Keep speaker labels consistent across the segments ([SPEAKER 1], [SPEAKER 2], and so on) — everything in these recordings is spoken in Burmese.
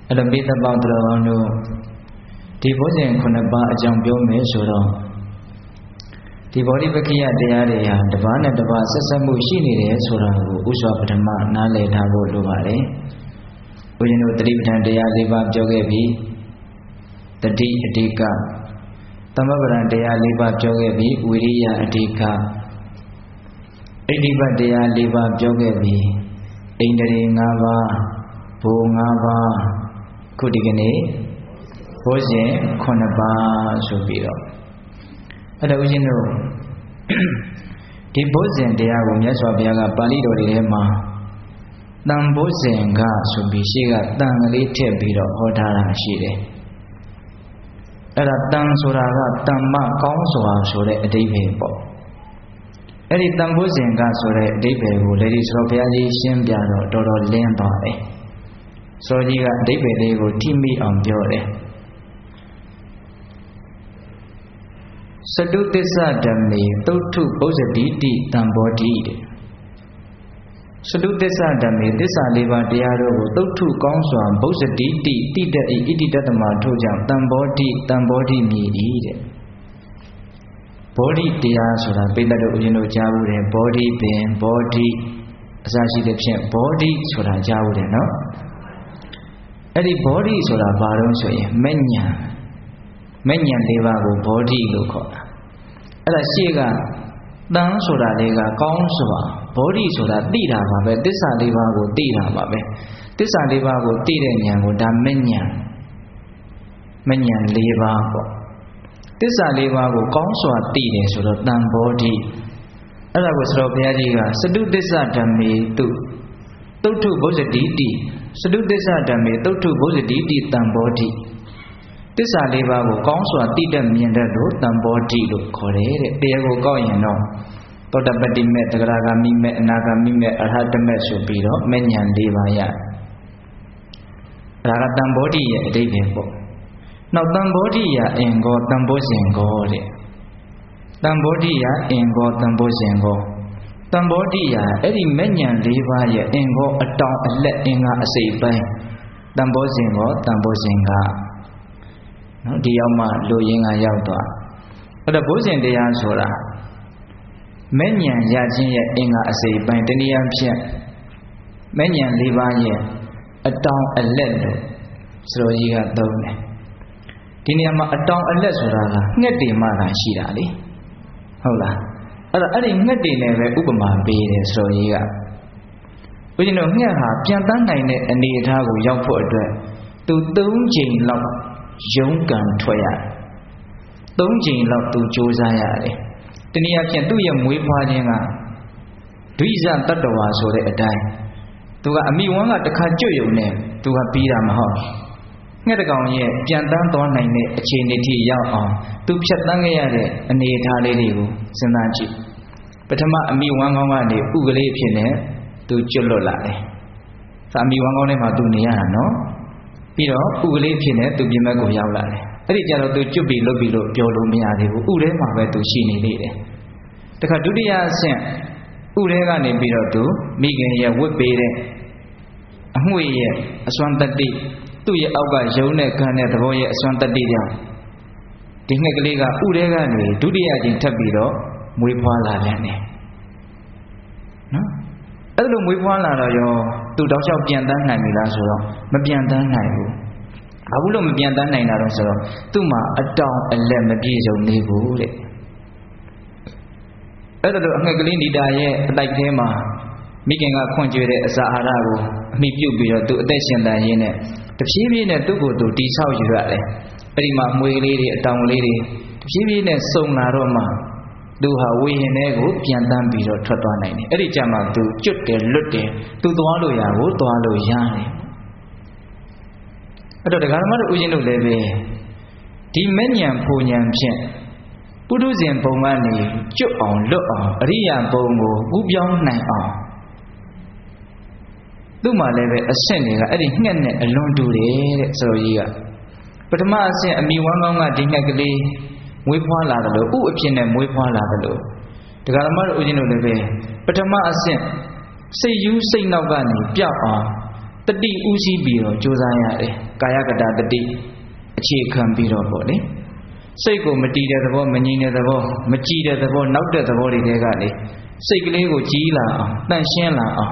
[SPEAKER 1] အဲ့တော့ပိဿပေါင်းတော်ကောင်းတို့ဒီဘုဇင်9ပါးအကြောင်းပြောမယ်ဆိုတော့ဒီဗောဓိပက္ခိယတရားတွေဟာတစ်ပါးနဲ့တစ်ပါးဆက်ဆက်မှုရှိနေတယ်ဆိုတာကိုဥစွာပထမနားလည်ထားဖို့လိုပါတယ်။ဘုရင်တို့တတိပဋ္ဌာန်တရား၄ပါးပြောခဲ့ပြီးတတိအဓိကသမဗ္ဗရံတရား၄ပါးပြောခဲ့ပြီးဝိရိယအဓိကဣတိပတရား၄ပါးပြောခဲ့ပြီးဣန္ဒြေ၅ပါးဘိုလ်၅ပါးခုဒီကနေ့ဘုဇင်9ပါးဆိုပြီးတော့အဲ့ဒါဦးဇင်းတို့ဒီဘုဇင်တရားကိုမြတ်စွာဘုရားကပါဠိတော်တွေထဲမှာတန်ဘုဇင်ကဆိုပြီးရှေ့ကတန်ကလေးထည့်ပြီးတော့ဟောထားတာရှိတယ်အဲ့ဒါတန်ဆိုတာကတမ္မကောင်းစွာဆိုတဲ့အဓိပ္ပာယ်ပေါ့အဲ့ဒီတန်ဘုဇင်ကဆိုတဲ့အဓိပ္ပာယ်ကိုလေဒီဆိုတော့ဘုရားကြီးရှင်းပြတော့တော်တော်လင်းသွားတယ်ဆိုကြီးကအဓိပ္ပာယ်လေးကိုထိမိအောင်ပြောတယ်စတုသစ္စာဓမ္မေသုတ္ထုဘုဇ္ဇတိတိတံဘောဓိတဲ့စတုသစ္စာဓမ္မေသစ္စာ၄ပါးတရားတို့ကိုသုတ္ထုကောင်းစွာဘုဇ္ဇတိတိတိတ္တဣတိတ္တမထို့ကြောင့်တံဘောဓိမြည်၏တဲ့ဘောဓိတရားဆိုတာပိဋကတို့ဦးဇင်းတို့ကြားဘူးတယ်ဘောဓိပင်ဘောဓိအစရှိတဲ့ဖြင့်ဘောဓိဆိုတာကြားဘူးတယ်နော်အဲ့ဒီဘောဓိဆိုတာဘာလို့ဆိုရင်မဉ္ဇဉ်၄ပါးကိုဘောဓိလို့ခေါ်တာအဲ့ဒါရှေ့ကတန်ဆိုတာလေးကကောင်းစွာဘောဓိဆိုတာသိတာပါပဲသစ္စာ၄ပါးကိုသိတာပါပဲသစ္စာ၄ပါးကိုသိတဲ့ဉာဏ်ကိုဒါမဉ္ဇဉ်၄ပါးပေါ့သစ္စာ၄ပါးကိုကောင်းစွာသိတယ်ဆိုတော့တန်ဘောဓိအဲ့ဒါကိုဆိုတော့ဘုရားကြီးကစတုသစ္စာဓမ္မေသုတ္ထုဘုဇ္ဇတိတိစတုသစ္စာဓမ္မေသုတ္ထုဘုဇ္ဇတိတိတံဘောဓိသစ္စာ၄ပါးကိုကောင်းစွာသိတတ်မြင်တတ်လို့တံဘောဓိလို့ခေါ်တယ်တဲ့တရားကိုကောက်ရင်တော့သောတပတ္တိမေသဂရဂါမိမေအနာဂါမိမေအရဟတမေဆိုပြီးတော့မဉ္ဇဉ်၄ပါးရဒါကတံဘောဓိရဲ့အဓိပ္ပာယ်ပေါ့နောက်တံဘောဓိယအင်္ဂောတံဘောဇင်္ဂောတဲ့တံဘောဓိယအင်္ဂောတံဘောဇင်္ဂောတံဘောဓိယအဲ့ဒီမဉ္ဇဉ်၄ပါးရဲ့အင်္ဂောအတောင်အလက်အင်္ဂါအစိတ်ပိုင်းတံဘောဇင်္ဂောတံဘောဇင်္ဂနော်ဒီရောက်မှလူရင်းကရောက်သွားအဲ့တော့ဘုဇင်တရားဆိုတာမဲ့ဉဏ်ရခြင်းရဲ့အင်္ဂါအစိပ်ပိုင်းတနည်းအားဖြင့်မဲ့ဉဏ်၄ပါးရဲ့အတောင်အလက်လို့ဆိုလိုကြီးကသုံးတယ်ဒီနေရာမှာအတောင်အလက်ဆိုတာကငှက်တွေမှသာရှိတာလေဟုတ်လားအဲ့တော့အဲ့ဒီငှက်တွေနဲ့ပဲဥပမာပေးတယ်ဆိုလိုကြီးကဘုရားတို့ငှက်ဟာပြန်တန်းနိုင်တဲ့အနေအထားကိုရောက်ဖို့အတွက်သူ၃ချိန်လောက်ရုန်းကန်ထွက်ရတယ်၃ချိန်လောက်သူစူးစမ်းရတယ်တနည်းအားဖြင့်သူ့ရဲ့မွေးဖွားခြင်းကဒွိဇတတ္တဝါဆိုတဲ့အတိုင်းသူကအမိဝမ်းကတစ်ခါကြွရုံနဲ့သူကပြီးတာမဟုတ်ငှက်တကောင်ရဲ့ပြန်တန်းသွားနိုင်တဲ့အခြေအနေထိရောက်အောင်သူဖြတ်တန်းခဲ့ရတဲ့အနေအထားလေးတွေကိုစဉ်းစားကြည့်ပထမအမိဝမ်းကောင်းကနေဥကလေးဖြစ်နေသူကျွတ်လွတ်လာတယ်အမိဝမ်းကောင်းထဲမှာသူနေရတာနော်ပြီးတော့ဥကလေးဖြစ်နေသူပြင်ဘက်ကိုရောက်လာတယ်အဲ့ဒီကြတော့သူကျွတ်ပြီးလွတ်ပြီးလို့ပြောလို့မရသေးဘူးဥထဲမှာပဲသူရှိနေလေတယ်တခါဒုတိယအဆင့်ဥထဲကနေပြီးတော့သူမိခင်ရဲ့ဝတ်ပေးတဲ့အငွေ့ရဲ့အစွမ်းတတ္တိသူ့ရဲ့အောက်ကယုံတဲ့ခံတဲ့သဘောရဲ့အစွမ်းတတ္တိကြောင့်ဒီငှက်ကလေးကဥထဲကနေဒုတိယကျင်ထပ်ပြီးတော့မွေးဖွားလာတယ်နော်အဲ့လိုမွေးဖွားလာတော့ရောသူတောက်လျှောက်ပြန်တန်းနိုင်ပြီလားဆိုတော့မပြန်တန်းနိုင်ဘူးဘာလို့မပြန်တန်းနိုင်တာတော့ဆိုတော့သူ့မှာအတောင်အလက်မပြည့်စုံသေးဘူးတဲ့အဲ့ဒါတော့အငှက်ကလေးနေတာရဲ့အတိုက်ထဲမှာမိခင်ကခွန့်ကြွေတဲ့အစာအာဟာရကိုအမိပြုတ်ပြီးတော့သူအသက်ရှင်တန်ရင်းနဲ့တဖြည်းဖြည်းနဲ့သူ့ကိုယ်သူတိဆောက်ယူရတယ်အဲ့ဒီမှာမွေကလေးတွေအတောင်ကလေးတွေတဖြည်းဖြည်းနဲ့စုံလာတော့မှသူဟာဝေဟင်ထဲကိုပြန်တန်းပြီးတော့ထွက်သွားနိုင်တယ်အဲ့ဒီကြမှာသူကျွတ်တယ်လွတ်တယ်သူသွားလို့ရကိုသွားလို့ရတယ်အဲ့တော့ဒကာဓမ္မတို့ဦးဇင်းတို့လည်းပဲဒီမဲ့ဉဏ်ဖူဉဏ်ဖြင့်ပုထုဇဉ်ဘုံကနေကျွတ်အောင်လွတ်အောင်အရိယာဘုံကိုဥပြောင်းနိုင်အောင်သူ့မှာလည်းပဲအဆင့်တွေကအဲ့ဒီငှက်နဲ့အလွန်တူတယ်တဲ့ဆိုလိုကြီးကပထမအဆင့်အမိဝမ်းကောင်းကဒီငှက်ကလေးမွေးဖွားလာတယ်လို့ဥအဖြစ်နဲ့မွေးဖွားလာတယ်လို့ဒကာဓမ္မတို့ဦးဇင်းတို့လည်းပဲပထမအဆင့်စိတ်ယူစိတ်နောက်ကနေပြောက်အောင်တတတိဥစည်းပြီးတော့ကြိုးစားရတယ်ကာယကတတတိအခြေခံပြီးတော့ပေါ့လေစိတ်ကိုမတည်တဲ့သဘောမငြိမ်တဲ့သဘောမကြည်တဲ့သဘောနောက်တဲ့သဘောတွေတဲကလေစိတ်ကလေးကိုကြီးလာအောင်တန့်ရှင်းလာအောင်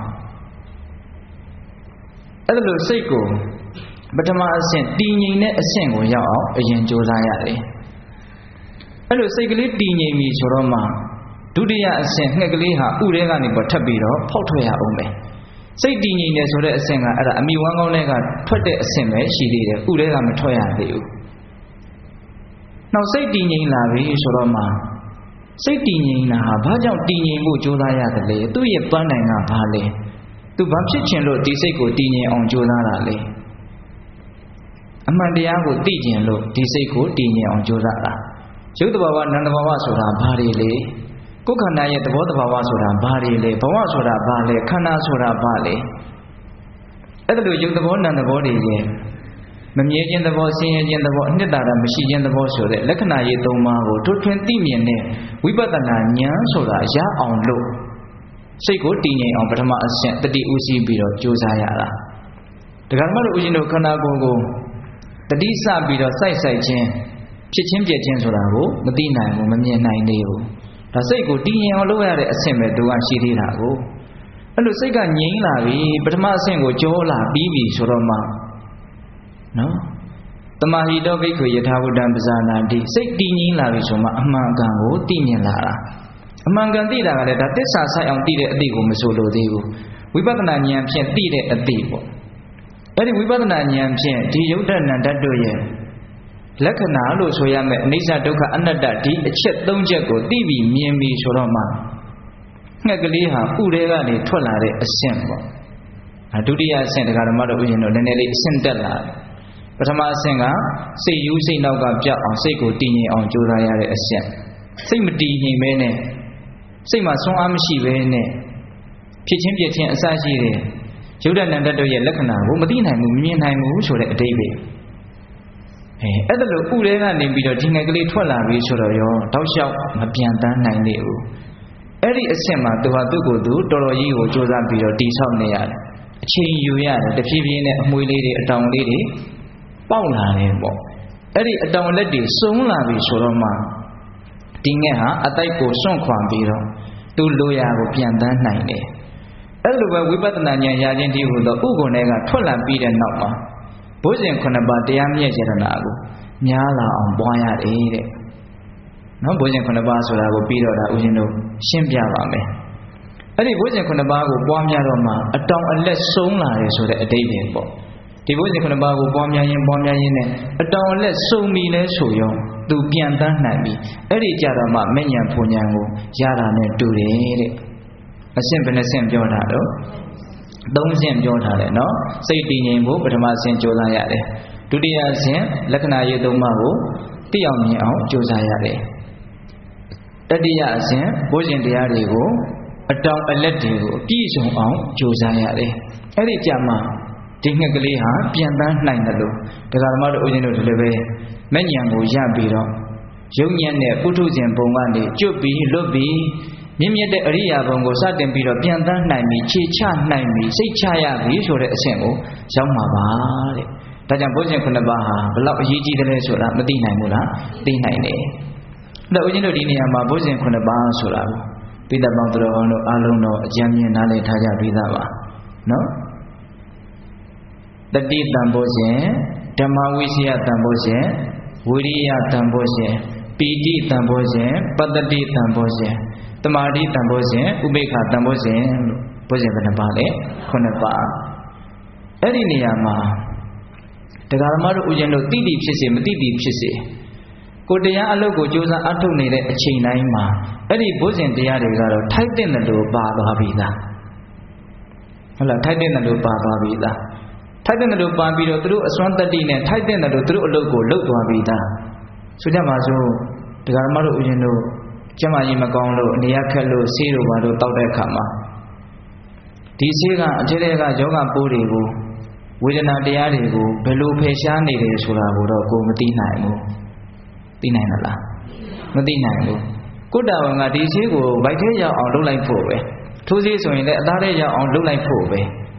[SPEAKER 1] အဲ့ဒါလို့စိတ်ကိုပထမအဆင့်တည်ငြိမ်တဲ့အဆင့်ကိုရောက်အောင်အရင်ကြိုးစားရတယ်အဲ့လိုစိတ်ကလေးတည်ငြိမ်ပြီဆိုတော့မှဒုတိယအဆင့်ငှက်ကလေးဟာဥထဲကနေပေါ်ထပ်ပြီးတော့ဖောက်ထွက်ရအောင်ပဲစိတ်တည်ငြိမ်နေဆိုတဲ့အဆင့်ကအဲ့ဒါအမိဝမ်းကောင်းတဲ့ကထွက်တဲ့အဆင့်ပဲရှိသေးတယ်ဥထဲကမထွက်ရသေးဘူးနောက်စိတ်တည်ငြိမ်လာပြီဆိုတော့မှစိတ်တည်ငြိမ်တာဟာဘာကြောင့်တည်ငြိမ်ဖို့ကြိုးစားရတယ်လဲသူ့ရဲ့ပန်းတိုင်ကဘာလဲသူဘာဖြစ်ချင်လို့ဒီစိတ်ကိုတည်ငြိမ်အောင်ကြိုးစားတာလဲအမှန်တရားကိုသိကျင်လို့ဒီစိတ်ကိုတည်ငြိမ်အောင်ကြိုးစားတာရုပ်တဘာဝနာမ်တဘာဝဆိုတာဘာတွေလဲကိုယ်ခန္ဓာရဲ့သဘောတဘာဝဆိုတာဘာတွေလဲဘဝဆိုတာဘာလဲခန္ဓာဆိုတာဘာလဲအဲ့ဒါလိုရုပ်သဘောနာမ်သဘောတွေရဲ့မမြဲခြင်းသဘောဆင်းရဲခြင်းသဘောအနှစ်သာရမရှိခြင်းသဘောဆိုတဲ့လက္ခဏာရေး၃ပါးကိုထွန်းထွန်းသိမြင်တဲ့ဝိပဿနာဉာဏ်ဆိုတာရအောင်လို့စိတ်ကိုတည်ငြိမ်အောင်ပထမအဆင့်တတိဥစည်းပြီးတော့ကြိုးစားရတာဒါကမှလို့ဦးဇင်းတို့ခန္ဓာကိုယ်ကိုတတိစပြီးတော့စိုက်ခြင်းဖြစ်ချင်းပြည့်ချင်းဆိုတာကိုမသိနိုင်ဘူးမမြင်နိုင်သေးဘူးဒါစိတ်ကိုတည်ငြိမ်အောင်လုပ်ရတဲ့အဆင့်ပဲသူကရှိသေးတာကိုအဲ့လိုစိတ်ကငြိမ်လာပြီပထမအဆင့်ကိုကြောလာပြီးပြီဆိုတော့မှနော်တမဟိတောဘိက္ခွေယထာဘုဒ္ဓံပဇာနာတိစိတ်တည်ငြိမ်လာပြီဆိုမှအမှန်ကန်ကိုသိမြင်လာတာအမှန်ကန်သိတာကလည်းဒါသစ္စာဆိုင်အောင်သိတဲ့အသိကိုမဆိုလိုသေးဘူးဝိပဿနာဉာဏ်ဖြင့်သိတဲ့အသိပေါ့အဲ့ဒီဝိပဿနာဉာဏ်ဖြင့်ဒီယုတ်တဏ္ဍတ်တို့ရဲ့လက္ခဏာလို့ဆိုရမယ်အနိစ္စဒုက္ခအနတ္တဒီအချက်၃ချက်ကိုသိပြီးမြင်ပြီးဆိုတော့မှငှက်ကလေးဟာဥထဲကနေထွက်လာတဲ့အဆင့်ပေါ့ဒုတိယအဆင့်တရားဓမ္မတို့ဥယျာဉ်တို့နည်းနည်းလေးအဆင့်တက်လာတယ်ပထမအဆင့်ကစိတ်ယူစိတ်နောက်ကပြောက်အောင်စိတ်ကိုတည်ငြိမ်အောင်ကြိုးစားရတဲ့အဆင့်စိတ်မတည်ငြိမ်ပဲနဲ့စိတ်မှာဆွမ်းအားမရှိပဲနဲ့ဖြစ်ချင်းပြည့်ချင်းအစရှိတဲ့ယုဒ္ဓနန္တတို့ရဲ့လက္ခဏာကိုမသိနိုင်ဘူးမမြင်နိုင်ဘူးဆိုတဲ့အတိတ်ပဲအဲ့ဒါလို့ဥထဲကနေပြီးတော့ဒီငယ်ကလေးထွက်လာပြီဆိုတော့ရောတောက်လျှောက်မပြန်တန်းနိုင်သေးဘူးအဲ့ဒီအဆင့်မှာသူဟာသူ့ကိုယ်သူတော်တော်ကြီးကိုကြိုးစားပြီးတော့တိဆောက်နေရတယ်အချိန်ယူရတယ်တဖြည်းဖြည်းနဲ့အမွှေးလေးတွေအတောင်လေးတွေပေါက်လာတယ်ပေါ့အဲ့ဒီအတောင်လက်တွေစုံလာပြီဆိုတော့မှဒီငယ်ဟာအတိုက်ကိုစွန့်ခွာပြီးတော့သူ့လိုရာကိုပြန်တန်းနိုင်တယ်အဲ့လိုပဲဝိပဿနာဉာဏ်ရခြင်းတည်းဟူသောဥက္ကုဏ်တွေကထွက်လာပြီးတဲ့နောက်မှာဘုဇင်9ပါးတရားမြတ်ယရနာကိုများလာအောင်ပွားရတယ်တဲ့နော်ဘုဇင်9ပါးဆိုတာကိုပြီးတော့ဒါဦးဇင်းတို့ရှင်းပြပါမယ်အဲ့ဒီဘုဇင်9ပါးကိုပွားများတော့မှအတောင်အလက်ဆုံးလာတယ်ဆိုတဲ့အတိတ်ပဲပေါ့ဒီဘုဇင်9ပါးကိုပွားများရင်နဲ့အတောင်အလက်ဆုံးပြီလဲဆိုရောသူပြန်တန်းနိုင်ပြီအဲ့ဒီကြတော့မှမဉ္ဇဉ်ဖွဉ္ဇဉ်ကိုရတာနဲ့တူတယ်တဲ့အဆင့်ဘယ်နှဆင့်ပြောတာတော့၃ဆင့်ပြောထားတယ်နော်စိတ်တည်ငြိမ်ဖို့ပထမဆင့်ကြိုးစားရတယ်ဒုတိယဆင့်လက္ခဏာရေး၃ပါးကိုသိအောင်မြင်အောင်ကြိုးစားရတယ်တတိယအဆင့်ဘုဇင်တရားတွေကိုအတောင်အလက်တွေကိုအပြည့်စုံအောင်ကြိုးစားရတယ်အဲ့ဒီကြမှာဒီငှက်ကလေးဟာပြန်တန်းနိုင်တယ်လို့တရားဓမ္မတို့ဦးဇင်းတို့ဒီလိုပဲမဲ့ဉဏ်ကိုရပြီးတော့ယုံဉဏ်နဲ့ပုထုဇဉ်ဘုံကနေကျွတ်ပြီးလွတ်ပြီးမြင့်မြတ်တဲ့အရိယာဘုံကိုစတင်ပြီးတော့ပြန်တန်းနိုင်ပြီးခြေချနိုင်ပြီးစိတ်ချရပြီဆိုတဲ့အဆင့်ကိုရောက်မှာပါတဲ့ဒါကြောင့်ဘုဇင်9ပါးဟာဘလောက်အရေးကြီးတယ်လဲဆိုတာမသိနိုင်ဘူးလားသိနိုင်တယ်အဲ့တော့ဦးဇင်းတို့ဒီနေရာမှာဘုဇင်9ပါးဆိုတာကိုပိဋကပေါင်းသူတော်ကောင်းတို့အားလုံးတော့အကြံဉာဏ်နားလည်ထားကြပြီးသားပါနော်တတိတံဘုဇင်ဓမ္မဝိစီယတံဘုဇင်ဝိရိယတံဘုဇင်ပီတိတံဘုဇင်ပတ္တိတံဘုဇင်တမာတိတံဘုဇင်ဥပေက္ခတံဘုဇင်လို့ဘုဇင်ဘယ်နှပါလဲ9ပါအဲ့ဒီနေရာမှာတရားဓမ္မတို့ဦးဇင်းတို့သိတိဖြစ်စေမသိတိဖြစ်စေကိုတရားအလုပ်ကိုကြိုးစားအထုတ်နေတဲ့အချိန်တိုင်းမှာအဲ့ဒီဘုဇင်တရားတွေကတော့ထိုက်တဲ့လို့ပါသွားပြီလားဟုတ်လားထိုက်တဲ့လို့ပါသွားပြီလားထိုက်တဲ့လို့ပါပြီးတော့သူတို့အစွမ်းတတ္တိနဲ့ထိုက်တဲ့လို့သူတို့အလုပ်ကိုလုပ်သွားပြီလားဆိုကြပါစို့တရားဓမ္မတို့ဦးဇင်းတို့ကျမကြီးမကောင်းလို့အနေရခက်လို့ဆေးတို့ဘာလို့တောက်တဲ့အခါမှာဒီဆေးကအထက်ထဲကယောဂပိုးတွေကိုဝေဒနာတရားတွေကိုဘယ်လိုဖယ်ရှားနေတယ်ဆိုတာကိုတော့ကိုမသိနိုင်ဘူးသိနိုင်လားမသိနိုင်ဘူးကုတ္တဝံကဒီဆေးကိုဗိုက်ထဲရောက်အောင်လုပ်လိုက်ဖို့ပဲထိုးဆေးဆိုရင်လည်းအသားထဲရောက်အောင်လုပ်လိုက်ဖို့ပဲ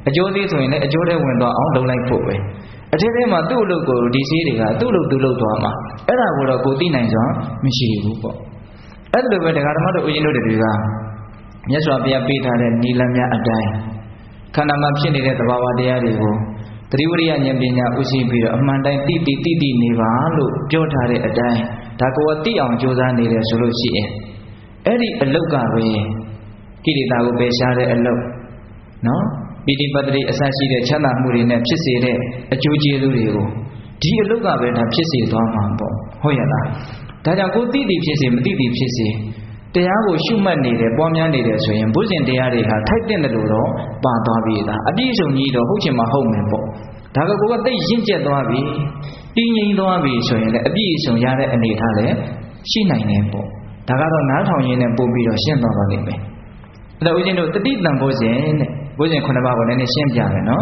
[SPEAKER 1] အကျိုးသေးဆိုရင်လည်းအကျိုးတွေဝင်သွားအောင်လုပ်လိုက်ဖို့ပဲအထက်ထဲမှာသူ့အလုပ်ကိုဒီဆေးတွေကသူ့အလုပ်သူလုပ်သွားမှာအဲ့ဒါကိုတော့ကိုသိနိုင်စွာမရှိဘူးပေါ့အဲ့ဒါလိုပဲတရားဓမ္မတို့ဦးဇင်းတို့တွေကမြတ်စွာဘုရားပေးထားတဲ့နိလန်းများအတိုင်းခန္ဓာမှာဖြစ်နေတဲ့သဘာဝတရားတွေကိုသတိဝရိယဉာဏ်ပညာဥရှိပြီးတော့အမှန်တိုင်းသိနေပါလို့ပြောထားတဲ့အတိုင်းဒါကိုသိအောင်ကြိုးစားနေတယ်ဆိုလို့ရှိရင်အဲ့ဒီအလုတ်ကပဲကိလေသာကိုပယ်ရှားတဲ့အလုတ်နော်ပိဋိပတ်တိအစရှိတဲ့ချမ်းသာမှုတွေနဲ့ဖြစ်စေတဲ့အကျိုးကျေးဇူးတွေကိုဒီအလုတ်ကပဲဒါဖြစ်စေသွားမှာပေါ့ဟုတ်ရဲ့လားဒါကြောင့်ကိုသိသည်ဖြစ်စေမသိသည်ဖြစ်စေတရားကိုရှုမှတ်နေတယ်ပွားများနေတယ်ဆိုရင်ဘုဇင်တရားတွေဟာထိုက်တဲ့လို့တော့ပါသွားပြီလားအပြည့်အစုံကြီးတော့ဟုတ်ချင်မှဟုတ်မယ်ပေါ့ဒါကကိုကသိရင့်ကျက်သွားပြီတည်ငြိမ်သွားပြီဆိုရင်လည်းအပြည့်အစုံရတဲ့အနေထားလည်းရှိနိုင်တယ်ပေါ့ဒါကတော့နားထောင်ရင်းနဲ့ပို့ပြီးတော့ရှင်းသွားပါလိမ့်မယ်အဲ့တော့ဦးဇင်းတို့တတိတံဘောဇင်တဲ့ဘုဇင်9ပါးကိုလည်းနည်းရှင်းပြမယ်နော်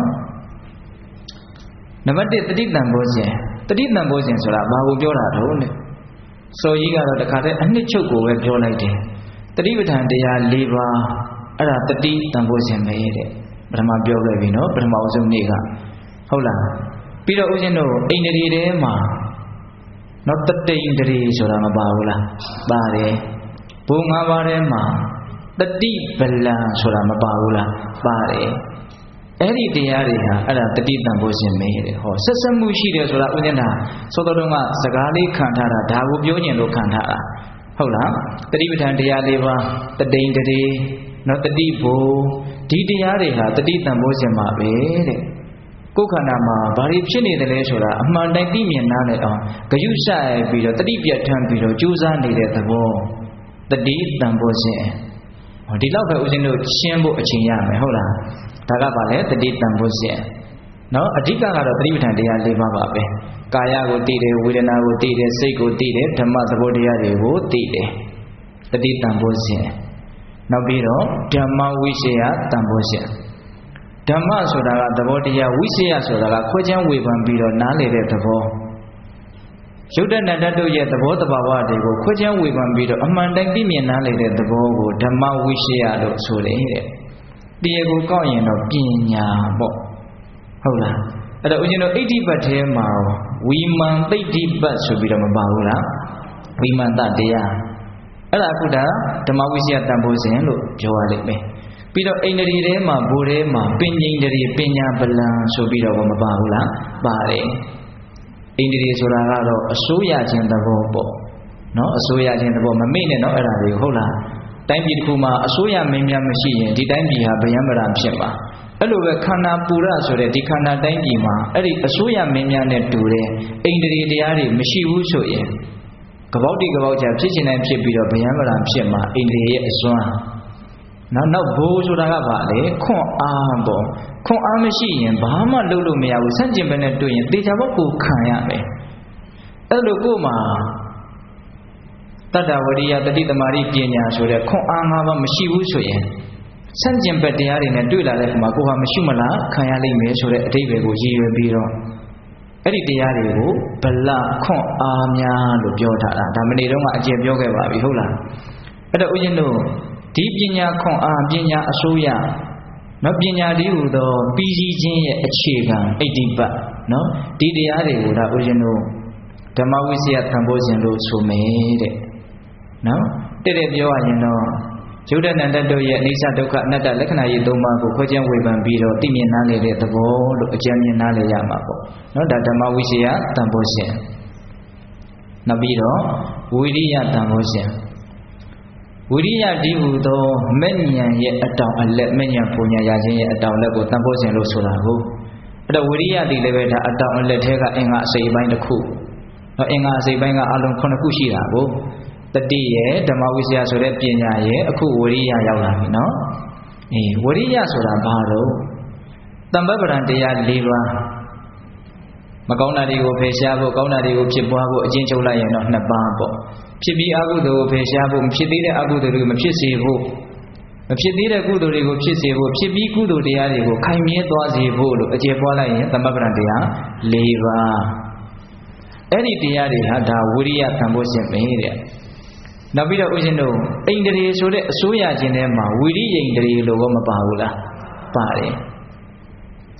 [SPEAKER 1] နံပါတ်1တတိတံဘောဇင်ဆိုတာဘာကိုပြောတာတော့လဲစော်ကြီးကတော့တခါတည်းအနှစ်ချုပ်ကိုပဲပြောလိုက်တယ်တတိပဋ္ဌာန်တရား၄ပါးအဲ့ဒါတတိတံဘောဇင်ပဲတဲ့ပထမပြောခဲ့ပြီနော်ပထမအဆုံးနေ့ကဟုတ်လားပြီးတော့ဦးဇင်းတို့အိန္ဒြေထဲမှာနော်တတိန္ဒြေဆိုတာမပါဘူးလားပါတယ်ဘုံ၅ပါးထဲမှာတတိပလံဆိုတာမပါဘူးလားပါတယ်အဲ့ဒီတရားတွေဟာအဲ့ဒါတတိတံဘောဇင်ပဲတဲ့ဟောဆက်ဆက်မှုရှိတယ်ဆိုတာဦးဇင်းသာသောတော်တော်ကစကားလေးခံထားတာဒါကိုပြောကျင်လို့ခံထားတာဟုတ်လားတတိပဋ္ဌာန်တရား၄ပါးတတိန္ဒြေနော်တတိဘုံဒီတရားတွေဟာတတိတံဘောဇင်မှာပဲတဲ့ကိုယ်ခန္ဓာမှာဘာတွေဖြစ်နေတယ်လဲဆိုတာအမှန်တိုင်းသိမြင်နားလည်အောင်ဂယုစိုက်ပြီးတော့တတိပြတ်ထမ်းပြီးတော့ကြိုးစားနေတဲ့သဘောတတိတံဘောဇင်ဒီလောက်ပဲဦးဇင်းတို့ရှင်းဖို့အချိန်ရမယ်ဟုတ်လားဒါကပါလေတတိတံဘောဇင်နော်အဓိကကတော့သတိပဋ္ဌာန်တရား၄ပါးပါပဲကာယကိုသိတယ်ဝေဒနာကိုသိတယ်စိတ်ကိုသိတယ်ဓမ္မသဘောတရားတွေကိုသိတယ်တတိတံဘောဇင်နောက်ပြီးတော့ဓမ္မဝိရှယတံဘောဇင်ဓမ္မဆိုတာကသဘောတရားဝိရှယဆိုတာကခွဲခြားဝေဖန်ပြီးတော့နားလည်တဲ့သဘောယုတ်တဏ္ဍတို့ရဲ့သဘောတဘာဝတွေကိုခွဲခြားဝေဖန်ပြီးတော့အမှန်တိုင်းသိမြင်နားလည်တဲ့သဘောကိုဓမ္မဝိရှယလို့ဆိုတယ်တဲ့တရားကိုကောက်ရင်တော့ပညာပေါ့ဟုတ်လားအဲ့တော့ဦးဇင်းတို့ဣဋ္ဌိပတ်ထဲမှာဝီမန်သိဋ္ဌိပတ်ဆိုပြီးတော့မပါဘူးလားဝီမန်တတရားအဲ့ဒါအခုဒါဓမ္မဝိရှယတံဘောဇင်လို့ပြောရလိမ့်မယ်ပြီးတော့အိန္ဒြေထဲမှာဘိုးထဲမှာပဉ္ဉ္ဒြေပညာပလံဆိုပြီးတော့မပါဘူးလားပါတယ်အိန္ဒြေဆိုတာကတော့အစိုးရခြင်းသဘောပေါ့နော်အစိုးရခြင်းသဘောမမေ့နဲ့နော်အဲ့ဒါတွေဟုတ်လားတိုင်းပြည်တစ်ခုမှာအစိုးရမင်းများမရှိရင်ဒီတိုင်းပြည်ဟာဗယံမရာဖြစ်မှာအဲ့လိုပဲခန္ဓာပူရဆိုတဲ့ဒီခန္ဓာတိုင်းပြည်မှာအဲ့ဒီအစိုးရမင်းများနဲ့တူတဲ့အိန္ဒြေတရားတွေမရှိဘူးဆိုရင်ကပောက်တိကပောက်ချဖြစ်ချင်တိုင်းဖြစ်ပြီးတော့ဗယံမရာဖြစ်မှာအိန္ဒြေရဲ့အစွမ်းနောက်ဘိုးဆိုတာကဘာလဲခွန်အားပေါ့ခွန်အားမရှိရင်ဘာမှလုပ်လို့မရဘူးဆန့်ကျင်ဘက်နဲ့တွေ့ရင်တေချာဘောကိုခံရမယ်အဲ့လိုကို့မှာတတ္တဝရိယတတိသမารိပညာဆိုတဲ့ခွန်အား၅ပါးမရှိဘူးဆိုရင်ဆန့်ကျင်ဘက်တရားတွေနဲ့တွေ့လာတဲ့အခါမှာကိုယ်ဟာမရှိမလားခံရလိမ့်မယ်ဆိုတဲ့အဓိပ္ပာယ်ကိုရည်ရွယ်ပြီးတော့အဲ့ဒီတရားတွေကိုဗလခွန်အားများလို့ပြောထားတာဒါမနေ့တုန်းကအကျေပြောခဲ့ပါပြီဟုတ်လားအဲ့တော့ဦးဇင်းတို့ဒီပညာခွန်အားပညာအစိုးရနော်ပညာတည်းဟူသောပြီးစီးခြင်းရဲ့အခြေခံဣဋ္ဌိပတ်နော်ဒီတရားတွေကိုဒါဦးဇင်းတို့ဓမ္မဝိစီယတံဘောဇင်လို့ဆိုမယ်တဲ့နော်တဲ့ပြောရရင်တော့ယုဒ္ဓနန္တတို့ရဲ့အိဋ္ဌဒုက္ခအနတ္တလက္ခဏာကြီး၃ပါးကိုခွဲခြားဝေဖန်ပြီးတော့သိမြင်နားလည်တဲ့သဘောလို့အကြံဉာဏ်နားလည်ရမှာပေါ့နော်ဒါဓမ္မဝိစီယတံဘောဇင်နောက်ပြီးတော့ဝိရိယတံဘောဇင်ဝိရိယတည်းဟူသောမဲ့ဉဏ်ရဲ့အတောင်အလက်မဲ့ဉဏ်ပူဉဏ်ရခြင်းရဲ့အတောင်လက်ကိုတန်ဖိုးစဉ်လို့ဆိုတာကိုအဲ့တော့ဝိရိယတည်းလည်းပဲဒါအတောင်အလက်ထဲကအင်္ဂါအစိပ်ပိုင်းတစ်ခုနော်အင်္ဂါအစိပ်ပိုင်းကအလုံး9ခုရှိတာကိုတတိရဲ့ဓမ္မဝိဇ္ဇာဆိုတဲ့ပညာရဲ့အခုဝိရိယရောက်လာပြီနော်ဝိရိယဆိုတာဘာလို့တမ္ပပဒံတရား၄ပါးမကောင်းတာတွေကိုဖယ်ရှားဖို့ကောင်းတာတွေကိုဖြစ်ပွားဖို့အကျဉ်းချုပ်လိုက်ရင်တော့2ပါးပေါ့ဖြစ်ပြီးအကုသိုလ်ကိုဖယ်ရှားဖို့မဖြစ်သေးတဲ့အကုသိုလ်တွေကိုမဖြစ်စေဖို့မဖြစ်သေးတဲ့ကုသိုလ်တွေကိုဖြစ်စေဖို့ဖြစ်ပြီးကုသိုလ်တရားတွေကိုခိုင်မြဲသွားစေဖို့လို့အကျေပွားလိုက်ရင်သမ္ပပဒံတရား၄ပါးအဲ့ဒီတရားတွေဟာဒါဝိရိယတန်ဖိုးရှင်ပဲတဲ့နောက်ပြီးတော့ဦးဇင်းတို့အိန္ဒြေဆိုတဲ့အစိုးရခြင်းထဲမှာဝိရိယိန္ဒြေလို့ကမပါဘူးလားပါတယ်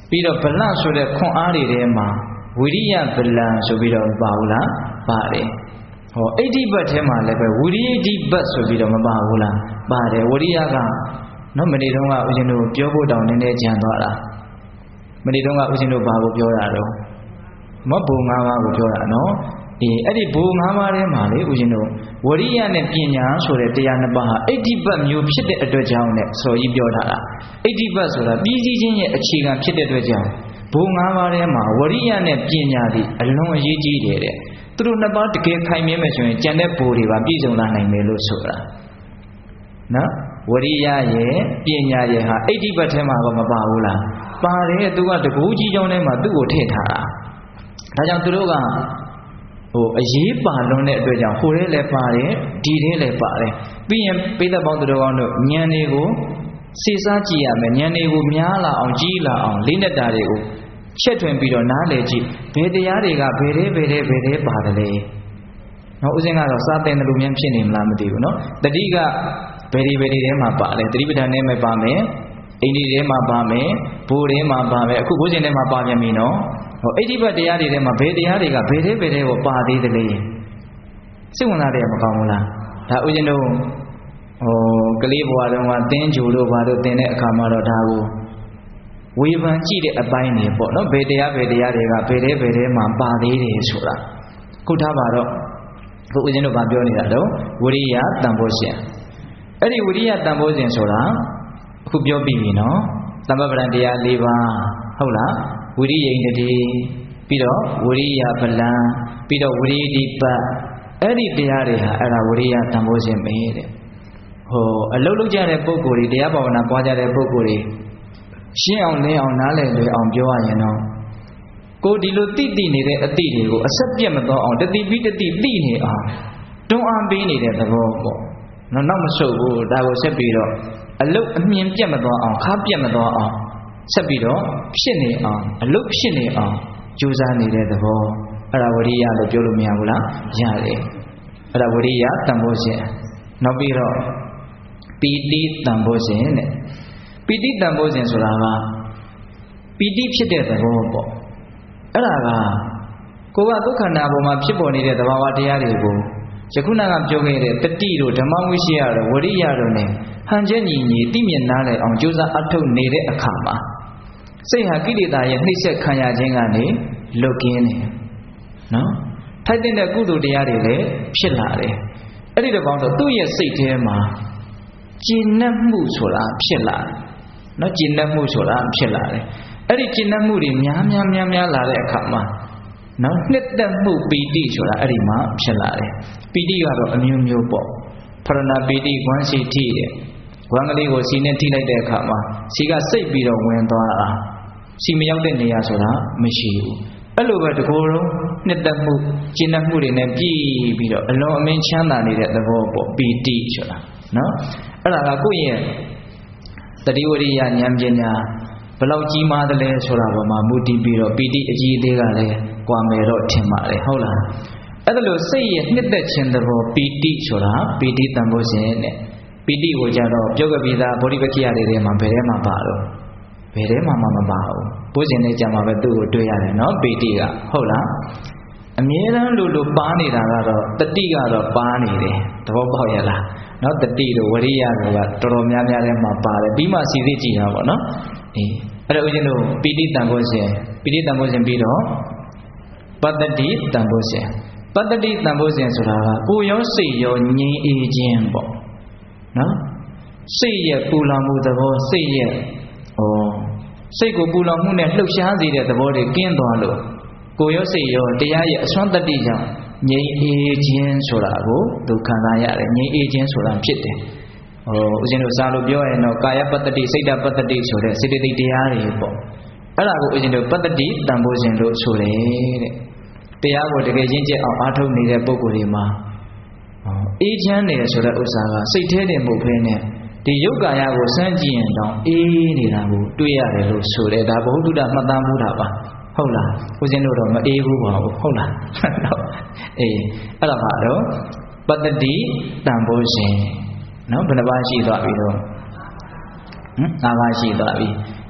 [SPEAKER 1] ပြီးတော့ဗလဆိုတဲ့ခွန်အားတွေထဲမှာဝိရိယဗလံဆိုပြီးတော့ပါဘူးလားပါတယ်ဟောအိဋ္ဌိပတ်ထဲမှာလည်းပဲဝိရိယဋ္ဌိပတ်ဆိုပြီးတော့မပါဘူးလားပါတယ်ဝိရိယကနော်မနေ့တုန်းကဦးဇင်းတို့ပြောဖို့တောင်နည်းနည်းကြံသွားတာမနေ့တုန်းကဦးဇင်းတို့ဘာကိုပြောတာတော့မဘုံ၅ပါးကိုပြောတာနော်အဲ့ဒီဘုံ၅ပါးထဲမှာလေဦးဇင်းတို့ဝရိယနဲ့ပညာဆိုတဲ့တရားနှစ်ပါးဟာအိဋ္ဌိပတ်မျိုးဖြစ်တဲ့အတွက်ကြောင့်နဲ့ဆိုကြီးပြောထားတာအိဋ္ဌိပတ်ဆိုတာပြီးစီးခြင်းရဲ့အခြေခံဖြစ်တဲ့အတွက်ကြောင့်ဘုံ၅ပါးထဲမှာဝရိယနဲ့ပညာသည်အလွန်အရေးကြီးတယ်တဲ့သူတို့နှစ်ပါးတကယ်ခိုင်မြဲမယ်ဆိုရင်ကျန်တဲ့ဘိုးတွေပါပြည့်စုံလာနိုင်မယ်လို့ဆိုတာနော်ဝရိယရဲ့ပညာရဲ့ဟာအိဋ္ဌိပတ်ထဲမှာတော့မပါဘူးလားပါတယ်သူကတကူကြီးကြောင်းထဲမှာသူ့ကိုထည့်ထားတာဒါကြောင့်သူတို့ကအရေးပါလွန်းတဲ့အတွက်ကြောင့်ဟိုထဲလည်းပါတယ်ဒီထဲလည်းပါတယ်ပြီးရင်ပိဋကပေါင်းသူတော်ကောင်းတို့ဉာဏ်တွေကိုစေစားကြည့်ရမယ်ဉာဏ်တွေကိုများလာအောင်ကြီးလာအောင်လေးနဲ့တာတွေကိုချက်ထွင်ပြီးတော့နားလည်ကြည့်ဘယ်တရားတွေကဘယ်ထဲပါတယ်လဲနော်ဥစဉ်ကတော့စာသင်တယ်လို့များဖြစ်နေမလားမသိဘူးနော်တတိကဘယ်ဒီထဲမှာပါတယ်တတိပဋ္ဌာန်ထဲမှာပါမယ်အိန္ဒိထဲမှာပါမယ်ဘိုးထဲမှာပါမယ်အခုဘုဇင်ထဲမှာပါပြန်ပြီနော်ဟောအိဋ္ဌိပတ်တရားတွေထဲမှာဘယ်တရားတွေကဘယ်ထဲကိုပါသေးတယ်လေစိတ်ဝင်စားတယ်မကောင်းဘူးလားဒါဥစဉ်တို့ကလေးဘဝတုန်းကတင်းကြိုတို့ဘာတို့တင်တဲ့အခါမှာတော့ဒါကိုဝေဖန်ကြည့်တဲ့အပိုင်းတွေပေါ့နော်ဘယ်တရားတွေကဘယ်ထဲမှာပါသေးတယ်ဆိုတာခုထားပါတော့ခုဥစဉ်တို့ဗာပြောနေတာတော့ဝိရိယတန်ဖိုးရှင်အဲ့ဒီဝိရိယတန်ဖိုးရှင်ဆိုတာအခုပြောပြီးပြီနော်သမ္ပပဒံတရား၄ပါးဟုတ်လားဝိရိယိတတိပြီးတော့ဝိရိယဗလံပြီးတော့ဝိရိယဋ္ဌိပတ်အဲ့ဒီတရားတွေဟာအဲ့ဒါဝိရိယတန်ဖိုးရှင်ပဲတဲ့အလုတ်လုပ်ကြတဲ့ပုဂ္ဂိုလ်တွေတရားဘာဝနာပွားကြတဲ့ပုဂ္ဂိုလ်တွေရှင်းအောင်လင်းအောင်နားလည်လွယ်အောင်ပြောရရင်တော့ကိုဒီလိုတိနေတဲ့အတိတွေကိုအဆက်ပြတ်မသွားအောင်တတိပြီးတတိတိနေအောင်တွန်းအားပေးနေတဲ့သဘောပေါ့နော်နောက်မဆုတ်ဘူးဒါကိုဆက်ပြီးတော့အလုတ်အမြင်ပြတ်မသွားအောင်ခါပြတ်မသွားအောင်ဆက်ပြီးတော့ဖြစ်နေအောင်အလုတ်ဖြစ်နေအောင်ကြိုးစားနေတဲ့သဘောအဲ့ဒါဝရိယလို့ပြောလို့မရဘူးလားရတယ်အဲ့ဒါဝရိယတန်ဖိုးရှင်နောက်ပြီးတော့ပီတိတန်ဖိုးရှင်တဲ့ပီတိတန်ဖိုးရှင်ဆိုတာကပီတိဖြစ်တဲ့သဘောပေါ့အဲ့ဒါကကိုယ်ကဒုက္ခနာပေါ်မှာဖြစ်ပေါ်နေတဲ့သဘာဝတရားတွေကိုယခုနကပြောခဲ့တဲ့တတိတို့ဓမ္မဝိရှိယတို့ဝရိယတို့ ਨੇ ဟန်ချက်ညီညီသိမြင်နားလည်အောင်ကြိုးစားအထုတ်နေတဲ့အခါမှာစိတ်ဟာကိလေသာရဲ့နှိမ့်ဆက်ခံရခြင်းကနေလွတ်ကင်းတယ်နော်ထိုက်တဲ့ကုသိုလ်တရားတွေလည်းဖြစ်လာတယ်အဲ့ဒီတော့ကောင်းတော့သူ့ရဲ့စိတ်ထဲမှာကျဉ်နှက်မှုဆိုတာဖြစ်လာတယ်နော်ကျဉ်နှက်မှုဆိုတာဖြစ်လာတယ်အဲ့ဒီကျဉ်နှက်မှုတွေများလာတဲ့အခါမှာနော်နှစ်သက်မှုပီတိဆိုတာအဲ့ဒီမှာဖြစ်လာတယ်ပီတိကတော့အမျိုးမျိုးပေါ့ဖရဏပီတိဝမ်းစီထိတဲ့ဝမ်းကလေးကိုစီနဲ့ထိလိုက်တဲ့အခါမှာစီကစိတ်ပြီးတော့ဝင်သွားတာစီမရောက်တဲ့နေရာဆိုတာမရှိဘူးအဲ့လိုပဲတကူလုံးနှစ်သက်မှုကျဉ်နှက်မှုတွေနဲ့ပြည်ပြီးတော့အလွန်အမင်းချမ်းသာနေတဲ့သဘောပေါ့ပီတိဆိုတာနော်အဲ့ဒါကကိုယ့်ရဲ့တတိဝရိယဉာဏ်ပညာဘယ်လောက်ကြီးမားသလဲဆိုတာပေါ်မှာမူတည်ပြီးတော့ပီတိအကြီးအသေးကလည်းကွာမယ်တော့ထင်ပါတယ်ဟုတ်လားအဲ့ဒါလို့စိတ်ရဲ့နှစ်သက်ခြင်းသဘောပီတိဆိုတာပီတိတန်ဖိုးရှင်နဲ့ပီတိကိုကြတော့ပြောကြပြီးသားဗောဓိပက္ခိယတွေထဲမှာဘယ်ထဲမှာပါတော့ဘယ်ထဲမှာမှမပါဘူးဘုဇင်နဲ့ကြမှာပဲသူ့ကိုတွေ့ရတယ်နော်ပီတိကဟုတ်လားအမြဲတမ်းလို့ပါနေတာကတော့တတိကတော့ပါနေတယ်သဘောပေါက်ရလားနော်တတိတို့ဝရိယတို့ကတော်တော်များများထဲမှာပါတယ်ပြီးမှစီစစ်ကြည့်တာပေါ့နော်အဲ့ဒါဦးဇင်းတို့ပီတိတန်ဖိုးရှင်ပြီးတော့ပတ္တိတန်ဖိုးရှင်ပတ္တိတန်ဖိုးရှင်ဆိုတာကကိုယ်ရောစိတ်ရောငြိမ်းအေးခြင်းပေါ့နော်စိတ်ရဲ့ပူလောင်မှုသဘောစိတ်ရဲ့စိတ်ကိုပူလောင်မှုနဲ့လှုပ်ရှားစေတဲ့သဘောတွေကင်းသွားလို့ကိုယ်ရောစိတ်ရောတရားရဲ့အစွမ်းတတ္တိကြောင့်ငြိမ်းအေးခြင်းဆိုတာကိုသူခံစားရတယ်ငြိမ်းအေးခြင်းဆိုတာဖြစ်တယ်ဦးဇင်းတို့စာလို့ပြောရင်တော့ကာယပတ္တိစိတ်တပတ္တိဆိုတဲ့စေတသိက်တရားတွေပေါ့အဲ့ဒါကိုဦးဇင်းတို့ပတ္တိတန်ဖိုးရှင်လို့ဆိုတယ်တဲ့တရားကိုတကယ်ရင့်ကျက်အောင်အားထုတ်နေတဲ့ပုဂ္ဂိုလ်တွေမှာအေးချမ်းနေတယ်ဆိုတဲ့ဥစ္စာကစိတ်ထဲတင်မှုပဲနဲ့ဒီယုတ်ကာယကိုစမ်းကြည့်ရင်တော့အေးနေတာကိုတွေ့ရတယ်လို့ဆိုတယ်ဒါဘုဟုတ္တမှတ်သားမှုတာပါဟုတ်လားဦးဇင်းတို့တော့မအေးဘူးပါဘူးဟုတ်လားအေးအဲ့ဒါပါတော့ပတ္တိတန်ဖိုးရှင်နော်ဘယ်နှပါးရှိသွားပြီတော့၅ပါးရှိသွားပြီ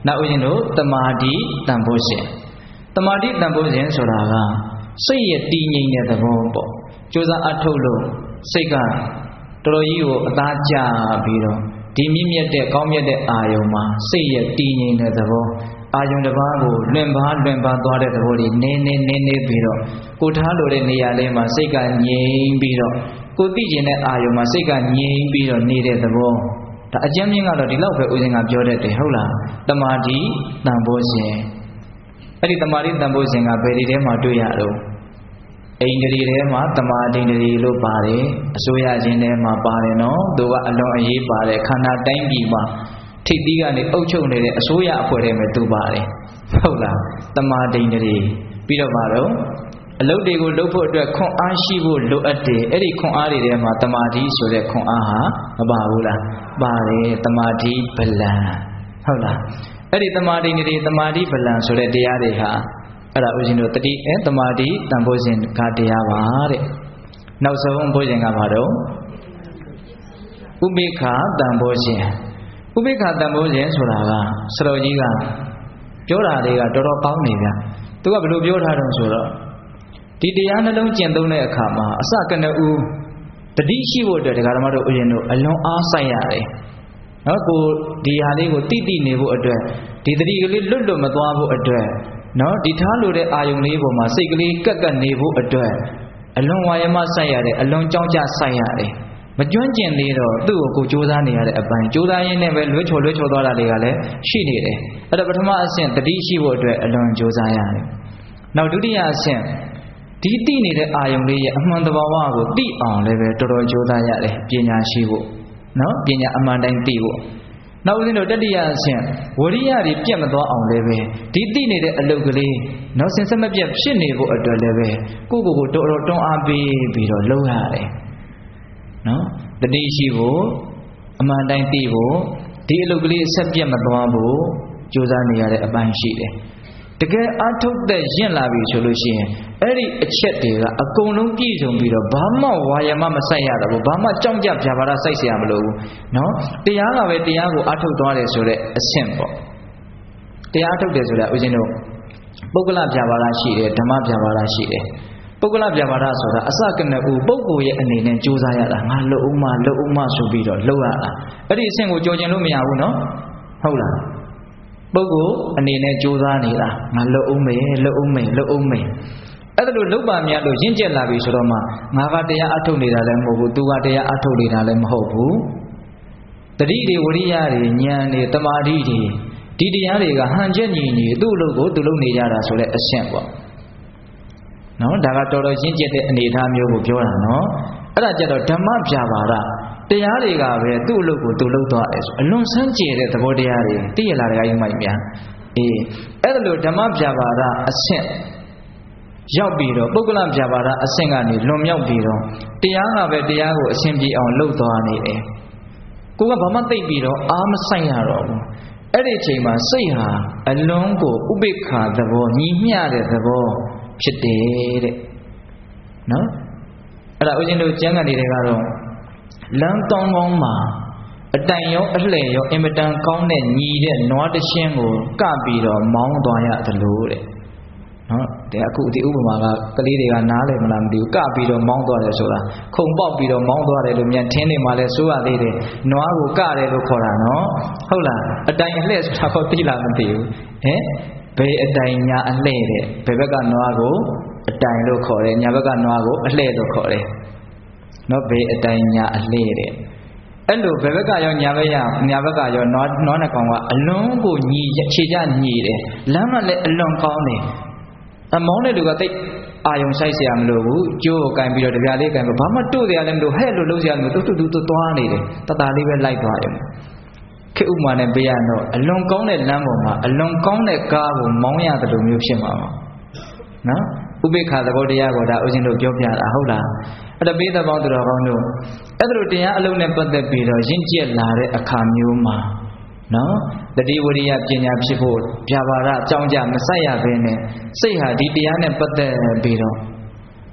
[SPEAKER 1] နောက်ဦးဇင်းတို့တမာတိတန်ဖိုးရှင်တမာတိတန်ဖိုးရှင်ဆိုတာကစိတ်ရဲ့တည်ငြိမ်တဲ့သဘောပေါ့ကြိုးစားအထုတ်လို့စိတ်ကတော်တော်ကြီးကိုအသားကျပြီးတော့ဒီမြင့်မြတ်တဲ့ကောင်းမြတ်တဲ့အာယုံမှာစိတ်ရဲ့တည်ငြိမ်တဲ့သဘောအာယုံတစ်ပါးကိုလွင်ပါသွားတဲ့သဘောတွေနင်းပြီးတော့ကိုထားလို့တဲ့နေရာလေးမှာစိတ်ကငြိမ်ပြီးတော့ကိုသိကျင်တဲ့အာယုံမှာစိတ်ကငြိမ်ပြီးတော့နေတဲ့သဘောဒါအကျဉ်းမြင့်ကတော့ဒီလောက်ပဲဦးဇင်းကပြောတတ်တယ်ဟုတ်လားတမာတိတန်ဖိုးရှင်အဲ့ဒီတမာတိတန်ဖိုးရှင်ကဘယ်ဒီထဲမှာတွေ့ရတော့အိန္ဒြေထဲမှာတမာတိန္ဒြေလို့ပါတယ်အစိုးရချင်းထဲမှာပါတယ်နော်သူကအလွန်အရေးပါတယ်ခန္ဓာတိုင်းပြည်မှာထိပ်သီးကနေအုပ်ချုပ်နေတဲ့အစိုးရအဖွဲ့ထဲမှာသူပါတယ်ဟုတ်လားတမာတိန္ဒြေပြီးတော့ပါတော့အလုပ်တွေကိုလုပ်ဖို့အတွက်ခွန်အားရှိဖို့လိုအပ်တယ်အဲ့ဒီခွန်အားတွေထဲမှာတမာတိဆိုတဲ့ခွန်အားဟာမပါဘူးလားပါတယ်တမာတိဗလံဟုတ်လားအဲ့ဒီတမာတိန္ဒြေတမာတိဗလံဆိုတဲ့တရားတွေဟာအဲ့ဒါဦးဇင်းတို့တတိတမာတိတန်ဖိုးရှင်ကတရားပါတဲ့နောက်ဆုံးဘုရားကဘာတော့ဥပိ္ပခာတန်ဖိုးရှင်ဥပိ္ပခာတန်ဖိုးရှင်ဆိုတာကစတော်ကြီးကပြောတာတွေကတော်တော်ကောင်းနေဗျသူကဘယ်လိုပြောထားတုံးဆိုတော့ဒီတရားနှလုံးကျင့်သုံးတဲ့အခါမှာအစကနဦးတတိရှိဖို့အတွက်ဒကာဓမ္မတို့ဦးဇင်းတို့အလွန်အားစိုက်ရတယ်နော်ကိုဒီဟာလေးကိုတိနေဖို့အတွက်ဒီတတိကလေးလွတ်မသွားဖို့အတွက်နော်ဒီထားလို့တဲ့အာယုံလေးပေါ်မှာစိတ်ကလေးကပ်နေဖို့အတွက်အလွန်ဝါယမစိုက်ရတယ်အလွန်ကြောင်းကြစိုက်ရတယ်မကျွမ်းကျင်သေးတော့သူ့ကိုကြိုးစားနေရတဲ့အပိုင်းကြိုးစားရင်းနဲ့ပဲလွဲချော်သွားတာတွေကလည်းရှိနေတယ်အဲ့တော့ပထမအဆင့်တတိရှိဖို့အတွက်အလွန်ကြိုးစားရတယ်နောက်ဒုတိယအဆင့်ဒီတိနေတဲ့အာယုံလေးရဲ့အမှန်တဘာဝကိုသိအောင်လည်းပဲတော်တော်ကြိုးစားရတယ်ပညာရှိဖို့နော်ပညာအမှန်တိုင်းသိဖို့နောက်ဦးဇင်းတို့တတိယအဆင့်ဝရိယတွေပြတ်မသွားအောင်လည်းပဲဒီသိနေတဲ့အလုပ်ကလေးနောက်စင်ဆက်မပြတ်ဖြစ်နေဖို့အတွက်လည်းပဲကိုတော်တော်တွန်းအားပေးပြီးတော့လုပ်ရတယ်နော်တတိရှိဖို့အမှန်တိုင်းသိဖို့ဒီအလုပ်ကလေးဆက်ပြတ်မသွားဖို့ကြိုးစားနေရတဲ့အပိုင်းရှိတယ်တကယ်အထုတ်တဲ့ရင့်လာပြီဆိုလို့ရှိရင်အဲ့ဒီအချက်တွေကအကုန်လုံးပြည့်စုံပြီးတော့ဘာမှဝါယမမဆိုင်ရတော့ဘူးဘာမှကြောက်ကြပြပါရစိုက်เสียမလို့ဘူးเนาะတရားကပဲတရားကိုအထုတ်သွားတယ်ဆိုတဲ့အဆင့်ပေါ့တရားအထုတ်တယ်ဆိုတာဦးဇင်းတို့ပုဂ္ဂလပြပါရရှိတယ်ဓမ္မပြပါရရှိတယ်ပုဂ္ဂလပြပါရဆိုတာအစကနဦးပုဂ္ဂိုလ်ရဲ့အနေနဲ့ကြိုးစားရတာငါလှုပ်ဦးမဆိုပြီးတော့လှုပ်ရတာအဲ့ဒီအဆင့်ကိုကြော်ကျင်လို့မရဘူးเนาะဟုတ်လားပုဂ္ဂိုလ်အနေနဲ့ကြိုးစားနေတာငါလှုပ်ဦးမယ်အဲ့ဒါလိုလှုပ်ပါများလို့ရင့်ကျက်လာပြီဆိုတော့မှငါကတရားအထုတ်နေတာလည်းမဟုတ်ဘူးသူကတရားအထုတ်နေတာလည်းမဟုတ်ဘူးတတိတွေဝရိယတွေဉာဏ်တွေတမာတိတွေဒီတရားတွေကဟန်ချက်ညီသူ့အလုပ်ကိုသူလုပ်နေကြတာဆိုတဲ့အဆင့်ပေါ့နော်ဒါကတော်တော်ရင့်ကျက်တဲ့အနေအထားမျိုးကိုပြောတာနော်အဲ့ဒါကြတော့ဓမ္မပြပါဒတရားတွေကပဲသူ့အလုပ်ကိုသူလုပ်သွားတယ်ဆိုအလွန်ဆန်းကျယ်တဲ့သဘောတရားတွေသိရလားတရားကြီးမိုက်များအဲ့ဒါလိုဓမ္မပြပါဒအဆင့်ရောက်ပြီးတော့ပုဂ္ဂလပြပါဒအဆင့်ကနေလွန်မြောက်ပြီးတော့တရားကပဲတရားကိုအရှင်းပြေအောင်လုပ်သွားနေတယ်ကိုကဘာမှသိပြီးတော့အားမဆိုင်ရတော့ဘူးအဲ့ဒီအချိန်မှာစိတ်ဟာအလွန်ကိုဥပိ္ပခာသဘောညီမျှတဲ့သဘောဖြစ်တယ်တဲ့နော်အဲ့ဒါဦးဇင်းတို့ကျမ်းဂန်တွေကတော့လမ်းကောင်းမှာအတိုင်ရောအလှည့်ရောအင်မတန်ကောင်းတဲ့ညီတဲ့နွားတရှင်းကိုကပြီးတော့မောင်းသွားရသလိုတဲ့နော်တဲ့အခုဒီဥပမာကကလေးတွေကနားလည်မလားမသိဘူးကပြီးတော့မောင်းသွားတယ်ဆိုတာခုံပေါက်ပြီးတော့မောင်းသွားတယ်လို့မြန်ထင်းနေမှလဲစိုးရသေးတယ်နွားကိုကတယ်လို့ခေါ်တာနော်ဟုတ်လားအတိုင်အလှည့်ဆိုတာကိုသိလားမသိဘူးဘယ်အတိုင်ညာအလှည့်တဲ့ဘယ်ဘက်ကနွားကိုအတိုင်လို့ခေါ်တယ်ညာဘက်ကနွားကိုအလှည့်လို့ခေါ်တယ်နော်ဘယ်အတိုင်ညာအလှည့်တဲ့အဲ့လိုဘယ်ဘက်ကရောညာဘက်ကရောနွားနှစ်ကောင်ကအလွန်ကိုညီခြေချညီတယ်လမ်းကလည်းအလွန်ကောင်းတယ်အမောင်းတဲ့လူကတိတ်အာယုံဆိုင်เสียမလို့ဘူးကျိုးကိုကင်ပြီးတော့တပြားလေးကင်ပြီးဘာမှတို့เสียလည်းမလို့ဟဲ့လို့လုံးเสียမလို့တူသွားနေတယ်တတလေးပဲလိုက်သွားတယ်ခေဥမာနဲ့ပြရတော့အလွန်ကောင်းတဲ့လမ်းပေါ်မှာအလွန်ကောင်းတဲ့ကားကိုမောင်းရတယ်လို့မျိုးဖြစ်မှာပါနော်ဥပိ္ပခာသဘောတရားကိုဒါဦးဇင်းတို့ပြောပြတာဟုတ်လားအဲ့ဒါပိဿပေါင်းသူတော်ကောင်းတို့အဲ့ဒါလိုတရားအလုံးနဲ့ပတ်သက်ပြီးတော့ရင့်ကျက်လာတဲ့အခါမျိုးမှာနော်တတိဝရိယပညာဖြစ်ဖို့ပြပါရအကြောင်းကြမဆိုင်ရဘဲနဲ့စိတ်ဟာဒီတရားနဲ့ပတ်သက်ပြီးတော့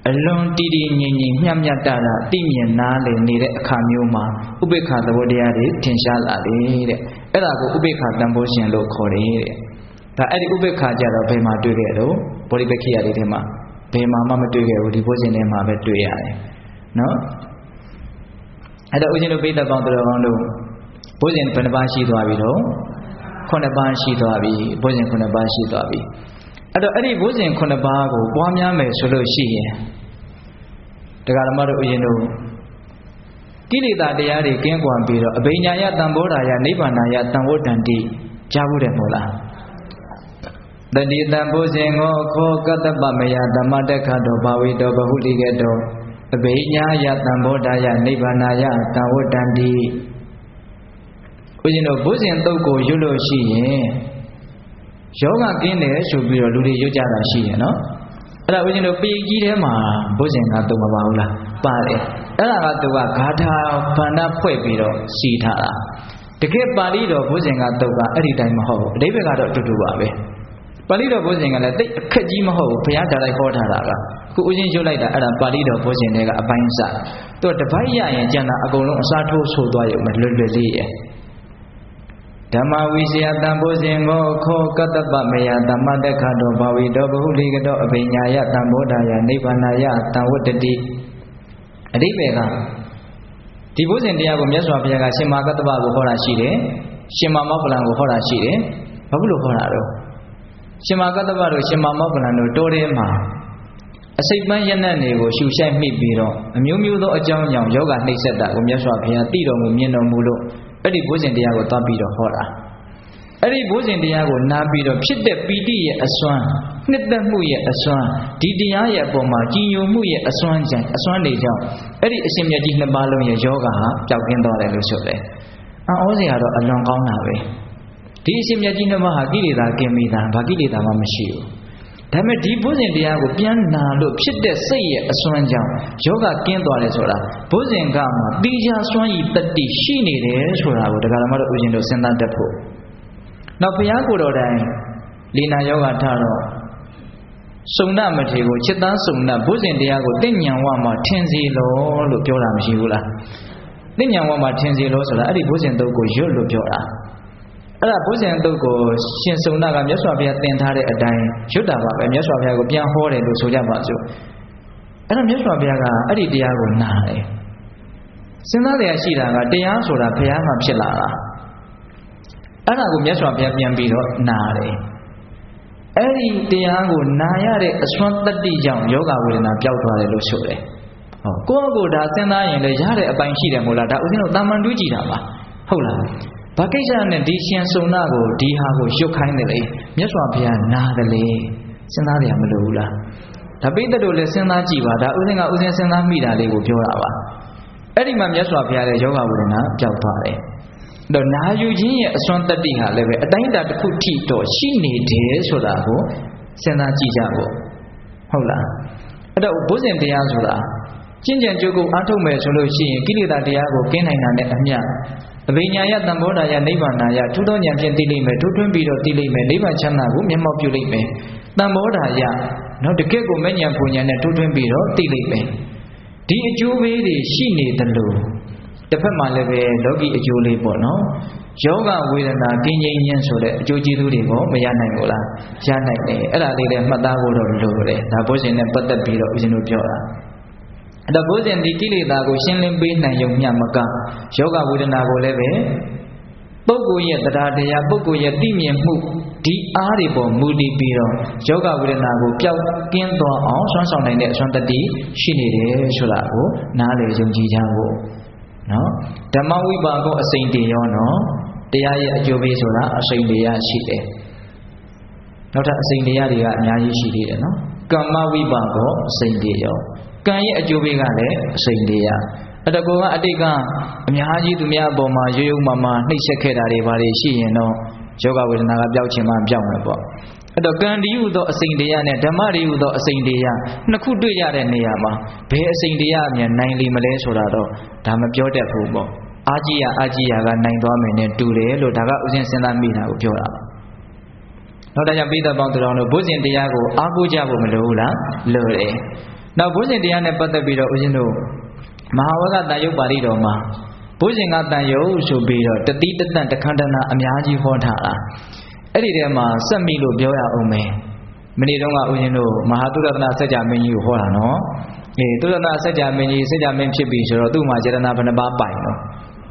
[SPEAKER 1] alone tidi nyinyi nyamnya tara timye nale nire akhamyo ma ubekha thawodiya de thinsha la le de aida ko ubekha tamboshin lo khore de da aidi ubekha ja do bhe maတွေ့ခဲ့တော့ဘောဓိပက္ခိယတွေထဲမှာဘယ်မှာမှမတွေ့ခဲ့ဘူးဒီဘုဇင်ထဲမှာပဲတွေ့ရတယ်နော်အဲ့တော့ဦးဇင်းတို့ပိဋကပေါင်းတော်ကောင်းတို့ဘုဇင်ဘယ်နှပါးရှိသွားပြီတော့9ပါးရှိသွားပြီဘုဇင်9ပါးရှိသွားပြီအဲ့တော့အဲ့ဒီဘုဇင်9ပါးကိုပွားများမယ်ဆိုလို့ရှိရင်တရားဓမ္မတို့ဦးဇင်းတို့ကိလေသာတရားတွေကင်းကွာပြီးတော့အဘိညာယတံဘောဓာယနိဗ္ဗာန်ယတံဝတ္တန္တိကြားဘူးတယ်မဟုတ်လားတတိတံဘုဇင်ကိုခောကတ္တပမယဓမ္မတက္ခတောဘာဝိတောဘဟုလိကေတောအဘိညာယတံဘောဓာယနိဗ္ဗာန်ယတံဝတ္တန္တိဦးဇင်းတို့ဘုဇင်တုတ်ကိုရွတ်လို့ရှိရင်ယောဂကင်းတယ်ဆိုပြီးတော့လူတွေရွတ်ကြတာရှိရနော်အဲ့ဒါဦးဇင်းတို့ပေကြီးထဲမှာဘုဇင်ကတုတ်မပါဘူးလားပါတယ်အဲ့ဒါကသူကဂါထာဗန္ဒဖွဲ့ပြီးတော့စီထားတာတကယ်ပါဠိတော်ဘုဇင်ကတုတ်ကအဲ့ဒီတိုင်းမဟုတ်ဘူးအဓိပ္ပာယ်ကတော့အတူတူပါပဲပါဠိတော်ဘုဇင်ကလည်းတိတ်အခက်ကြီးမဟုတ်ဘူးဘုရားဓာတ်လိုက်ဟောထားတာကခုဦးဇင်းရွတ်လိုက်တာအဲ့ဒါပါဠိတော်ဘုဇင်တွေကအပိုင်းစသူကတပိုက်ရရင်ကျန်တာအကုန်လုံးအစားထိုးဆိုသွားရုံနဲ့လွတ်လွတ်လေးရဲ့ဓမ္မဝိစယတံဘုဇင်ကိုခောကတ္တပမယဓမ္မတက္ခတောဘာဝိတောဘဟုလိကတောအဘိညာယတံဘောဓာယနိဗ္ဗာန်ယတံဝတ္တတိအဓိပ္ပာယ်ကဒီဘုဇင်တရားကိုမြတ်စွာဘုရားကရှင်မကတ္တပကိုဟောတာရှိတယ်ရှင်မမောက္ကလံကိုဟောတာရှိတယ်ဘာဖြစ်လို့ဟောတာတော့ရှင်မကတ္တပတို့ရှင်မမောက္ကလံတို့တိုးထဲမှာအစိတ်ပန်းရနတ်တွေကိုရှူရှိုက်မိပြီးတော့အမျိုးမျိုးသောအကြောင်းကြောင့်ယောဂနှိမ့်ဆက်တာကိုမြတ်စွာဘုရားသိတော်မူမြင်တော်မူလို့အဲ့ဒီဘုဇင်တရားကိုသွားပြီးတော့ဟောတာအဲ့ဒီဘုဇင်တရားကိုနားပြီးတော့ဖြစ်တဲ့ပီတိရဲ့အစွမ်းနှစ်သက်မှုရဲ့အစွမ်းဒီတရားရဲ့အပေါ်မှာကြည်ညိုမှုရဲ့အစွမ်းကြောင့်အစွမ်းတွေကြောင့်အဲ့ဒီအရှင်မြတ်ကြီးနှစ်ပါးလုံးရဲ့ယောဂဟာပျောက်ကင်းသွားတယ်လို့ဆိုတယ်။အော်စရာတော့အလွန်ကောင်းတာပဲ။ဒီအရှင်မြတ်ကြီးနှစ်ပါးဟာကိလေသာကင်းပြီးသားဘာကိလေသာမှမရှိဘူး။ဒါပေမဲ့ဒီဘုဇင်တရားကိုပြန်နာလို့ဖြစ်တဲ့စိတ်ရဲ့အစွမ်းကြောင့်ယောဂကင်းသွားတယ်ဆိုတာဘုဇင်ကမှာတိကျစွမ်းရည်တတိရှိနေတယ်ဆိုတာကိုတရားဓမ္မတို့ဦးဇင်းတို့စဉ်းစားတတ်ဖို့နောက်ဘုရားကိုယ်တော်တိုင်လီနာယောဂထတော့စုံနမထေကိုจิตသားစုံနဘုဇင်တရားကိုတင့်ညံဝမှာထင်စီလို့ပြောတာမရှိဘူးလားတင့်ညံဝမှာထင်စီလို့ဆိုတာအဲ့ဒီဘုဇင်တုတ်ကိုရွတ်လို့ပြောတာအဲ့ဒါဘုဇင်တုတ်ကိုရှင်စုံနကမြတ်စွာဘုရားသင်ထားတဲ့အတိုင်းရွတ်တာပါပဲမြတ်စွာဘုရားကိုပြန်ဟောတယ်လို့ဆိုကြပါစို့အဲ့ဒါမြတ်စွာဘုရားကအဲ့ဒီတရားကိုနားတယ်စဉ်းစားရရှိတာကတရားဆိုတာဘုရားမှဖြစ်လာတာအဲ့ဒါကိုမြတ်စွာဘုရားပြန်ပြီးတော့နားတယ်အဲ့ဒီတရားကိုနာရတဲ့အစွမ်းတတ္တိကြောင့်ယောဂဝေဒနာပျောက်သွားတယ်လို့ဆိုတယ်ဟောကိုယ့်ကိုယ်ဒါစဉ်းစားရင်လည်းရတဲ့အပိုင်းရှိတယ်မို့လားဒါဥစဉ်တော့တာမန်တွေးကြည့်တာပါဟုတ်လားဘာကိစ္စနဲ့ဒီရှင်စုံနာကိုဒီဟာကိုရွတ်ခိုင်းတယ်လေမြတ်စွာဘုရားနားတယ်လေစဉ်းစားရမလို့ဘူးလားဒါပိဋကတို့လည်းစဉ်းစားကြည့်ပါဒါဥစဉ်ကဥစဉ်စဉ်းစားမိတာလေးကိုပြောတာပါအဲ့ဒီမှာမြတ်စွာဘုရားရဲ့ယောဂဝေဒနာပျောက်သွားတယ်တော့နာယူခြင်းရဲ့အစွမ်းတတ္တိဟာလည်းပဲအတိုင်းအတာတစ်ခုထိတော့ရှိနေတယ်ဆိုတာကိုစဉ်းစားကြည့်ကြဖို့ဟုတ်လားအဲ့တော့ဘုဇင်တရားဆိုတာကျင့်ကြံကြိုးကိုအားထုတ်မယ်ဆိုလို့ရှိရင်ကိလေသာတရားကိုကင်းနိုင်တာနဲ့အမျှအဘိညာယတံဘောဓာယနိဗ္ဗာန်ယထူးသောဉာဏ်ဖြင့်သိလိမ့်မယ်ထူးထွင်းပြီးတော့သိလိမ့်မယ်နိဗ္ဗာန်ချမ်းသာကိုမျက်မှောက်ပြုလိမ့်မယ်တံဘောဓာယနော်တကယ့်ကိုမဲ့ဉာဏ်ပူဉာဏ်နဲ့ထူးထွင်းပြီးတော့သိလိမ့်မယ်ဒီအကျိုးပေးတွေရှိနေတယ်လို့တစ်ဖက်မှာလည်းပဲလောကီအကျိုးလေးပေါ့နော်ယောဂဝေဒနာကင်းငြိမ်းခြင်းဆိုတဲ့အကျိုးကျေးဇူးတွေကိုမရနိုင်ဘူးလားရနိုင်တယ်အဲ့ဒါလေးလည်းမှတ်သားဖို့တော့လိုတယ်ဒါဘုဇင်နဲ့ပတ်သက်ပြီးတော့ဦးဇင်းတို့ပြောတာအဲ့တော့ဘုဇင်ဒီကိလေသာကိုရှင်းလင်းပေးနိုင်ရုံမျှမကယောဂဝေဒနာကိုလည်းပဲပုဂ္ဂိုလ်ရဲ့တရားတရားပုဂ္ဂိုလ်ရဲ့သိမြင်မှုဒီအားတွေပေါ်မူတည်ပြီးတော့ယောဂဝေဒနာကိုပျောက်ကင်းသွားအောင်ဆွမ်းဆောင်နိုင်တဲ့အစွမ်းတတ္တိရှိနေတယ်ဆိုတာကိုနားလည်ယုံကြည်ကြဖို့နော်ဓမ္မဝိပါကောအစိမ့်တေရောနော်တရားရဲ့အကျိုးပေးဆိုတာအစိမ့်တရားရှိတယ်နောက်ထပ်အစိမ့်တရားတွေကအများကြီးရှိသေးတယ်နော်ကမ္မဝိပါကောအစိမ့်တေရောကံရဲ့အကျိုးပေးကလည်းအစိမ့်တရားအတကောကအတိတ်ကအများကြီးသူများအပေါ်မှာရိုးရိုးမာမာနှိပ်စက်ခဲ့တာတွေဘာတွေရှိရင်တော့ယောဂဝေဒနာကပျောက်ချင်မှပျောက်မယ်ပေါ့အဲ့တော့ကံတည်းဟူသောအစိမ့်တရားနဲ့ဓမ္မတည်းဟူသောအစိမ့်တရားနှစ်ခုတွေ့ရတဲ့နေရာမှာဘယ်အစိမ့်တရားအမြန်နိုင်လိမ့်မလဲဆိုတာတော့ဒါမပြောတတ်ဘူးပေါ့အာကြီးရကနိုင်သွားမယ်နဲ့တူတယ်လို့ဒါကဥစဉ်စဉ်းစားမိတာကိုပြောတာပါနောက်ဒါကြောင့်ပိဋကပေါင်းတော်တို့ဘုဇင်တရားကိုအားကိုးကြဖို့မလိုဘူးလားလိုတယ်နောက်ဘုဇင်တရားနဲ့ပတ်သက်ပြီးတော့ဦးဇင်းတို့မဟာဝဂတန်ယုတ်ပါဠိတော်မှာဘုဇင်ကတန်ယုတ်ဆိုပြီးတော့တတိတတန်တခန္ဓနာအများကြီးဟောထားတာအဲ့ဒီထဲမှာစက်မိလို့ပြောရအောင်မယ်မနေ့တုန်းကဦးဇင်းတို့မဟာသုရတနာစัจ जा မင်းကြီးကိုဟောတာနော်သုရတနာစัจ जा မင်းကြီးစัจ जा မင်းဖြစ်ပြီဆိုတော့သူ့မှာယတနာဘယ်နှပါးပိုင်တော့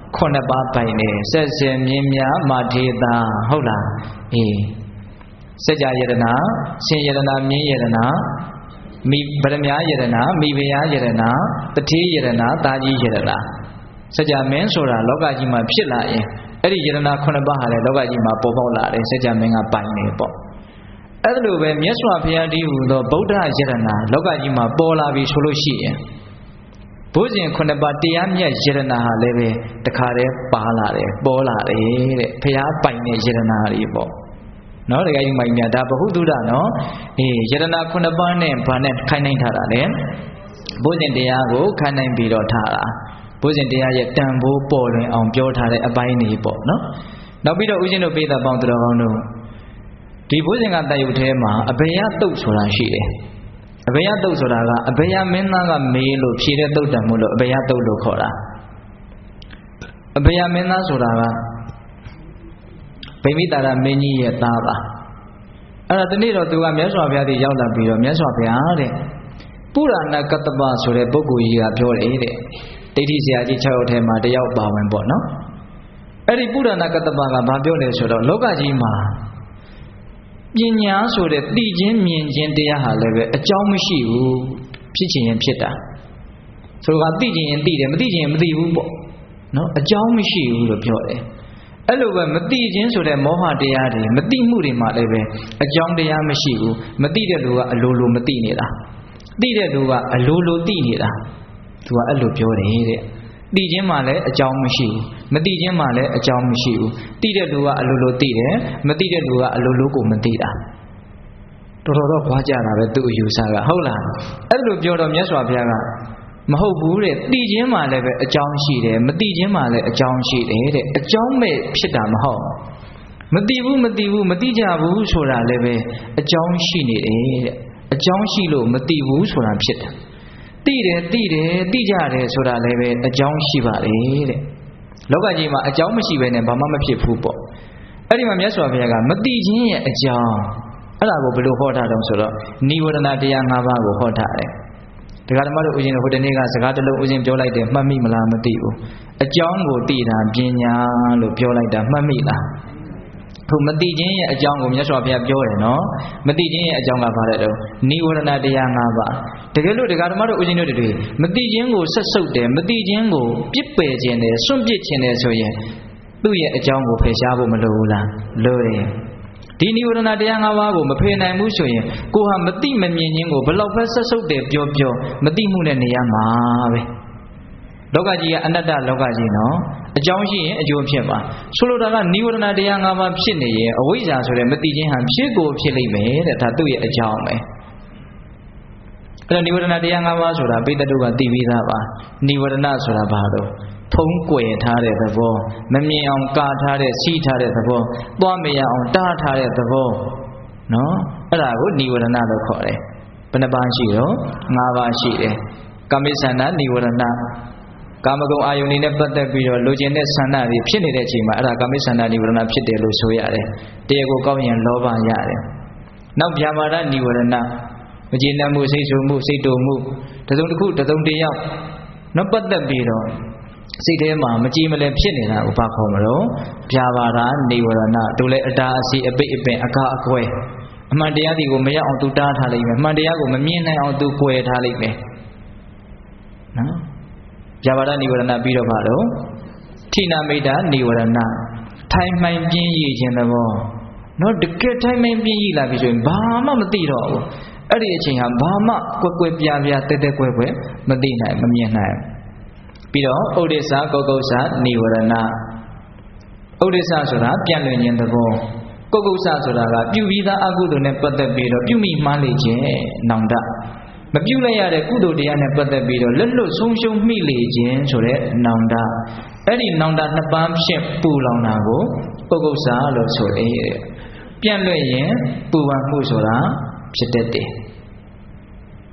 [SPEAKER 1] 9ပါးပိုင်တယ်ဆက်စင်မြင်းများမာထေတာဟုတ်လားစัจ जा ယတနာရှင်ယတနာမြင်းယတနာမိဗရမယယတနာမိဖုရားယတနာတတိယတနာတာကြီးယတနာစัจ जा မင်းဆိုတာလောကကြီးမှာဖြစ်လာရင်အဲ့ဒီယတနာ9ပါးဟာလည်းလောကကြီးမှာပေါ်ပေါက်လာတယ်စัจ जा မင်းကပိုင်နေပေါ့အဲ့လိုပဲမြတ်စွာဘုရားတည်းဟူသောဗုဒ္ဓယတနာလောကကြီးမှာပေါ်လာပြီဆိုလို့ရှိရင်ဘုဇင်9ပါးတရားမြတ်ယတနာဟာလည်းပဲတခါတည်းပါလာတယ်ပေါ်လာတယ်တဲ့ဘုရားပိုင်တဲ့ယတနာတွေပေါ့နော်တရားကြီးမိုင်မြတ်ဒါဘဟုတုဒ္ဒနော်ယတနာ9ပါးနဲ့ဘာနဲ့ခိုင်းနိုင်ထားတာလဲဘုဇင်တရားကိုခိုင်းနိုင်ပြီးတော့ထားတာဘုဇင်တရားရဲ့တန်ဖိုးပေါ်လွင်အောင်ပြောထားတဲ့အပိုင်းတွေပေါ့နော်နောက်ပြီးတော့ဦးဇင်းတို့ပိဿပေါင်းသူတော်ကောင်းတို့ဒီဘုဇင်ကတန်ယုတ်ထဲမှာအဘယတုတ်ဆိုတာရှိတယ်အဘယတုတ်ဆိုတာကအဘယမင်းသားကမေးလို့ဖြေတဲ့တုတ်တံမို့လို့အဘယတုတ်လို့ခေါ်တာအဘယမင်းသားဆိုတာကဗိမိတာရမင်းကြီးရဲ့သားပါအဲ့ဒါတနေ့တော့သူကမြတ်စွာဘုရားတည်းရောက်လာပြီးတော့မြတ်စွာဘုရားတဲ့ပုရဏကတ္တပဆိုတဲ့ပုဂ္ဂိုလ်ကြီးကပြောတယ်တဲ့ဒိဋ္ဌိဆရာကြီး6ယောက်ထဲမှာတယောက်ပါဝင်ပေါ့နော်အဲ့ဒီပုရဏကတ္တပကဘာပြောလဲဆိုတော့လောကကြီးမှာပညာဆိုတဲ့သိခြင်းမြင်ခြင်းတရားဟာလည်းပဲအကြောင်းမရှိဘူးဖြစ်ခြင်းရင်ဖြစ်တာဆိုတော့သိခြင်းရင်သိတယ်မသိခြင်းရင်မသိဘူးပေါ့နော်အကြောင်းမရှိဘူးလို့ပြောတယ်အဲ့လိုပဲမသိခြင်းဆိုတဲ့မောဟတရားတွေမသိမှုတွေမှာလည်းပဲအကြောင်းတရားမရှိဘူးမသိတဲ့လူကအလိုလိုမသိနေတာသိတဲ့လူကအလိုလိုသိနေတာသူကအဲ့လိုပြောတယ်တဲ့သိခြင်းမှလည်းအကြောင်းမရှိဘူးမသိခြင်းမှလည်းအကြောင်းမရှိဘူးသိတဲ့လူကအလိုလိုသိတယ်မသိတဲ့လူကအလိုလိုကိုမသိတာတော်တော်တော့ခွာကြတာပဲသူ့အယူဆကဟုတ်လားအဲ့လိုပြောတော့မြတ်စွာဘုရားကမဟုတ်ဘူးတဲ့သိခြင်းမှလည်းပဲအကြောင်းရှိတယ်မသိခြင်းမှလည်းအကြောင်းရှိတယ်တဲ့အကြောင်းမဲ့ဖြစ်တာမဟုတ်မသိဘူးမသိကြဘူးဆိုတာလည်းပဲအကြောင်းရှိနေတယ်တဲ့အကြောင်းရှိလို့မသိဘူးဆိုတာဖြစ်တယ်သိတယ်သိကြတယ်ဆိုတာလည်းပဲအကြောင်းရှိပါလေတဲ့လောကကြီးမှာအကြောင်းမရှိဘဲနဲ့ဘာမှမဖြစ်ဘူးပေါ့အဲ့ဒီမှာမြတ်စွာဘုရားကမသိခြင်းရဲ့အကြောင်းအဲ့ဒါကိုဘယ်လိုဟောထားတော့ဆိုတော့နိဝရဏတရား၅ပါးကိုဟောထားတယ်ဒကာဓမ္မတို့ဦးဇင်းတို့ဟိုတနေ့ကစကားတစ်လုံးဦးဇင်းပြောလိုက်တယ်မှတ်မိမလားမသိဘူးအကြောင်းကိုသိတာပညာလို့ပြောလိုက်တာမှတ်မိလားခုမသိခြင်းရဲ့အကြောင်းကိုမြတ်စွာဘုရားပြောတယ်နော်မသိခြင်းရဲ့အကြောင်းကဘာလဲတော့နိဝရဏတရား၅ပါးတကယ်လို့ဒကာဓမ္မတို့ဦးဇင်းတို့တွေမသိခြင်းကိုဆက်ဆုပ်တယ်မသိခြင်းကိုပြစ်ပယ်ခြင်းတယ်စွန့်ပစ်ခြင်းတယ်ဆိုရင်သူ့ရဲ့အကြောင်းကိုဖယ်ရှားဖို့မလိုဘူးလားလိုတယ်ဒီနိဝရဏတရား၅ပါးကိုမဖယ်နိုင်ဘူးဆိုရင်ကိုဟာမသိမမြင်ခြင်းကိုဘယ်လောက်ပဲဆက်ဆုပ်တယ်ပြောမသိမှုနဲ့နေရမှာပဲလောကကြီးကအနတ္တလောကကြီးနော်အကြောင်းရှိရင်အကျိုးဖြစ်ပါဆိုလိုတာကနိဝရဏတရား၅ပါးဖြစ်နေရင်အဝိဇ္ဇာဆိုတဲ့မသိခြင်းဟာဖြစ်ကိုဖြစ်လိမ့်မယ်တဲ့ဒါသူ့ရဲ့အကြောင်းပဲအဲ့တော့နိဝရဏတရား၅ပါးဆိုတာပိဋကတုကသိပြီးသားပါနိဝရဏဆိုတာဘာလို့ထုံးကွယ်ထားတဲ့သဘောမမြင်အောင်ကာထားတဲ့စီးထားတဲ့သဘောသွားမရအောင်တားထားတဲ့သဘောနော်အဲ့ဒါကိုနိဝရဏလို့ခေါ်တယ်ဘယ်နှပါးရှိတော့၅ပါးရှိတယ်ကာမိသန္တာနိဝရဏကာမဂုဏ်အာယုန်နဲ့ပတ်သက်ပြီးတော့လိုချင်တဲ့ဆန္ဒတွေဖြစ်နေတဲ့အချိန်မှာအဲ့ဒါကာမိသန္တာနိဝရဏဖြစ်တယ်လို့ဆိုရတယ်တရားကိုကောက်ရင်လောဘရတယ်နောက်ဗျာပါဒနိဝရဏမကျေနပ်မှုစိတ်ဆိုးမှုစိတ်တူမှုတစုံတစ်ခုတစုံတစ်ယောက်နောက်ပတ်သက်ပြီးတော့စိတ်ထဲမှာမကြည်မလည်ဖြစ်နေတာကိုဘာခေါ်မလို့ဗျာပါဒနိဝရဏတို့လည်းအတားအဆီးအပိတ်အပင်အကားအကွဲအမှန်တရားဒီကိုမရအောင်သူတားထားလိုက်မယ်အမှန်တရားကိုမမြင်နိုင်အောင်သူကွယ်ထားလိုက်မယ်နော်ဗျာပါဒနိဝရဏပြီးတော့ဘာလို့ထိနာမိတ်တာနိဝရဏထိုင်မှန်ပြင်းရည်ခြင်းသဘောနော်တကယ်ထိုင်မှန်ပြင်းရည်လာပြီဆိုရင်ဘာမှမသိတော့ဘူးအဲ့ဒီအချိန်ဟာဘာမှကွယ်ပြားတဲတဲကွယ်မသိနိုင်မမြင်နိုင်ပြီးတော့ဥဒိစ္စကုက္ကုစ္စနိဝရဏဥဒိစ္စဆိုတာပြန့်လွင်ခြင်းသဘောကုက္ကုစ္စဆိုတာကပြုပြီးသားအကုသိုလ်နဲ့ပတ်သက်ပြီးတော့ပြုမိမှားလေခြင်းနောင်တမပြုလိုက်ရတဲ့ကုသိုလ်တရားနဲ့ပတ်သက်ပြီးတော့လက်လွတ်ဆုံးရှုံးမိလေခြင်းဆိုတဲ့နောင်တအဲ့ဒီနောင်တနှစ်ပါးဖြင့်ပူလောင်တာကိုပုဂ္ဂုစလို့ဆိုတယ်ပြန့်လွင့်ရင်ပူပန်မှုဆိုတာဖြစ်တတ်တယ်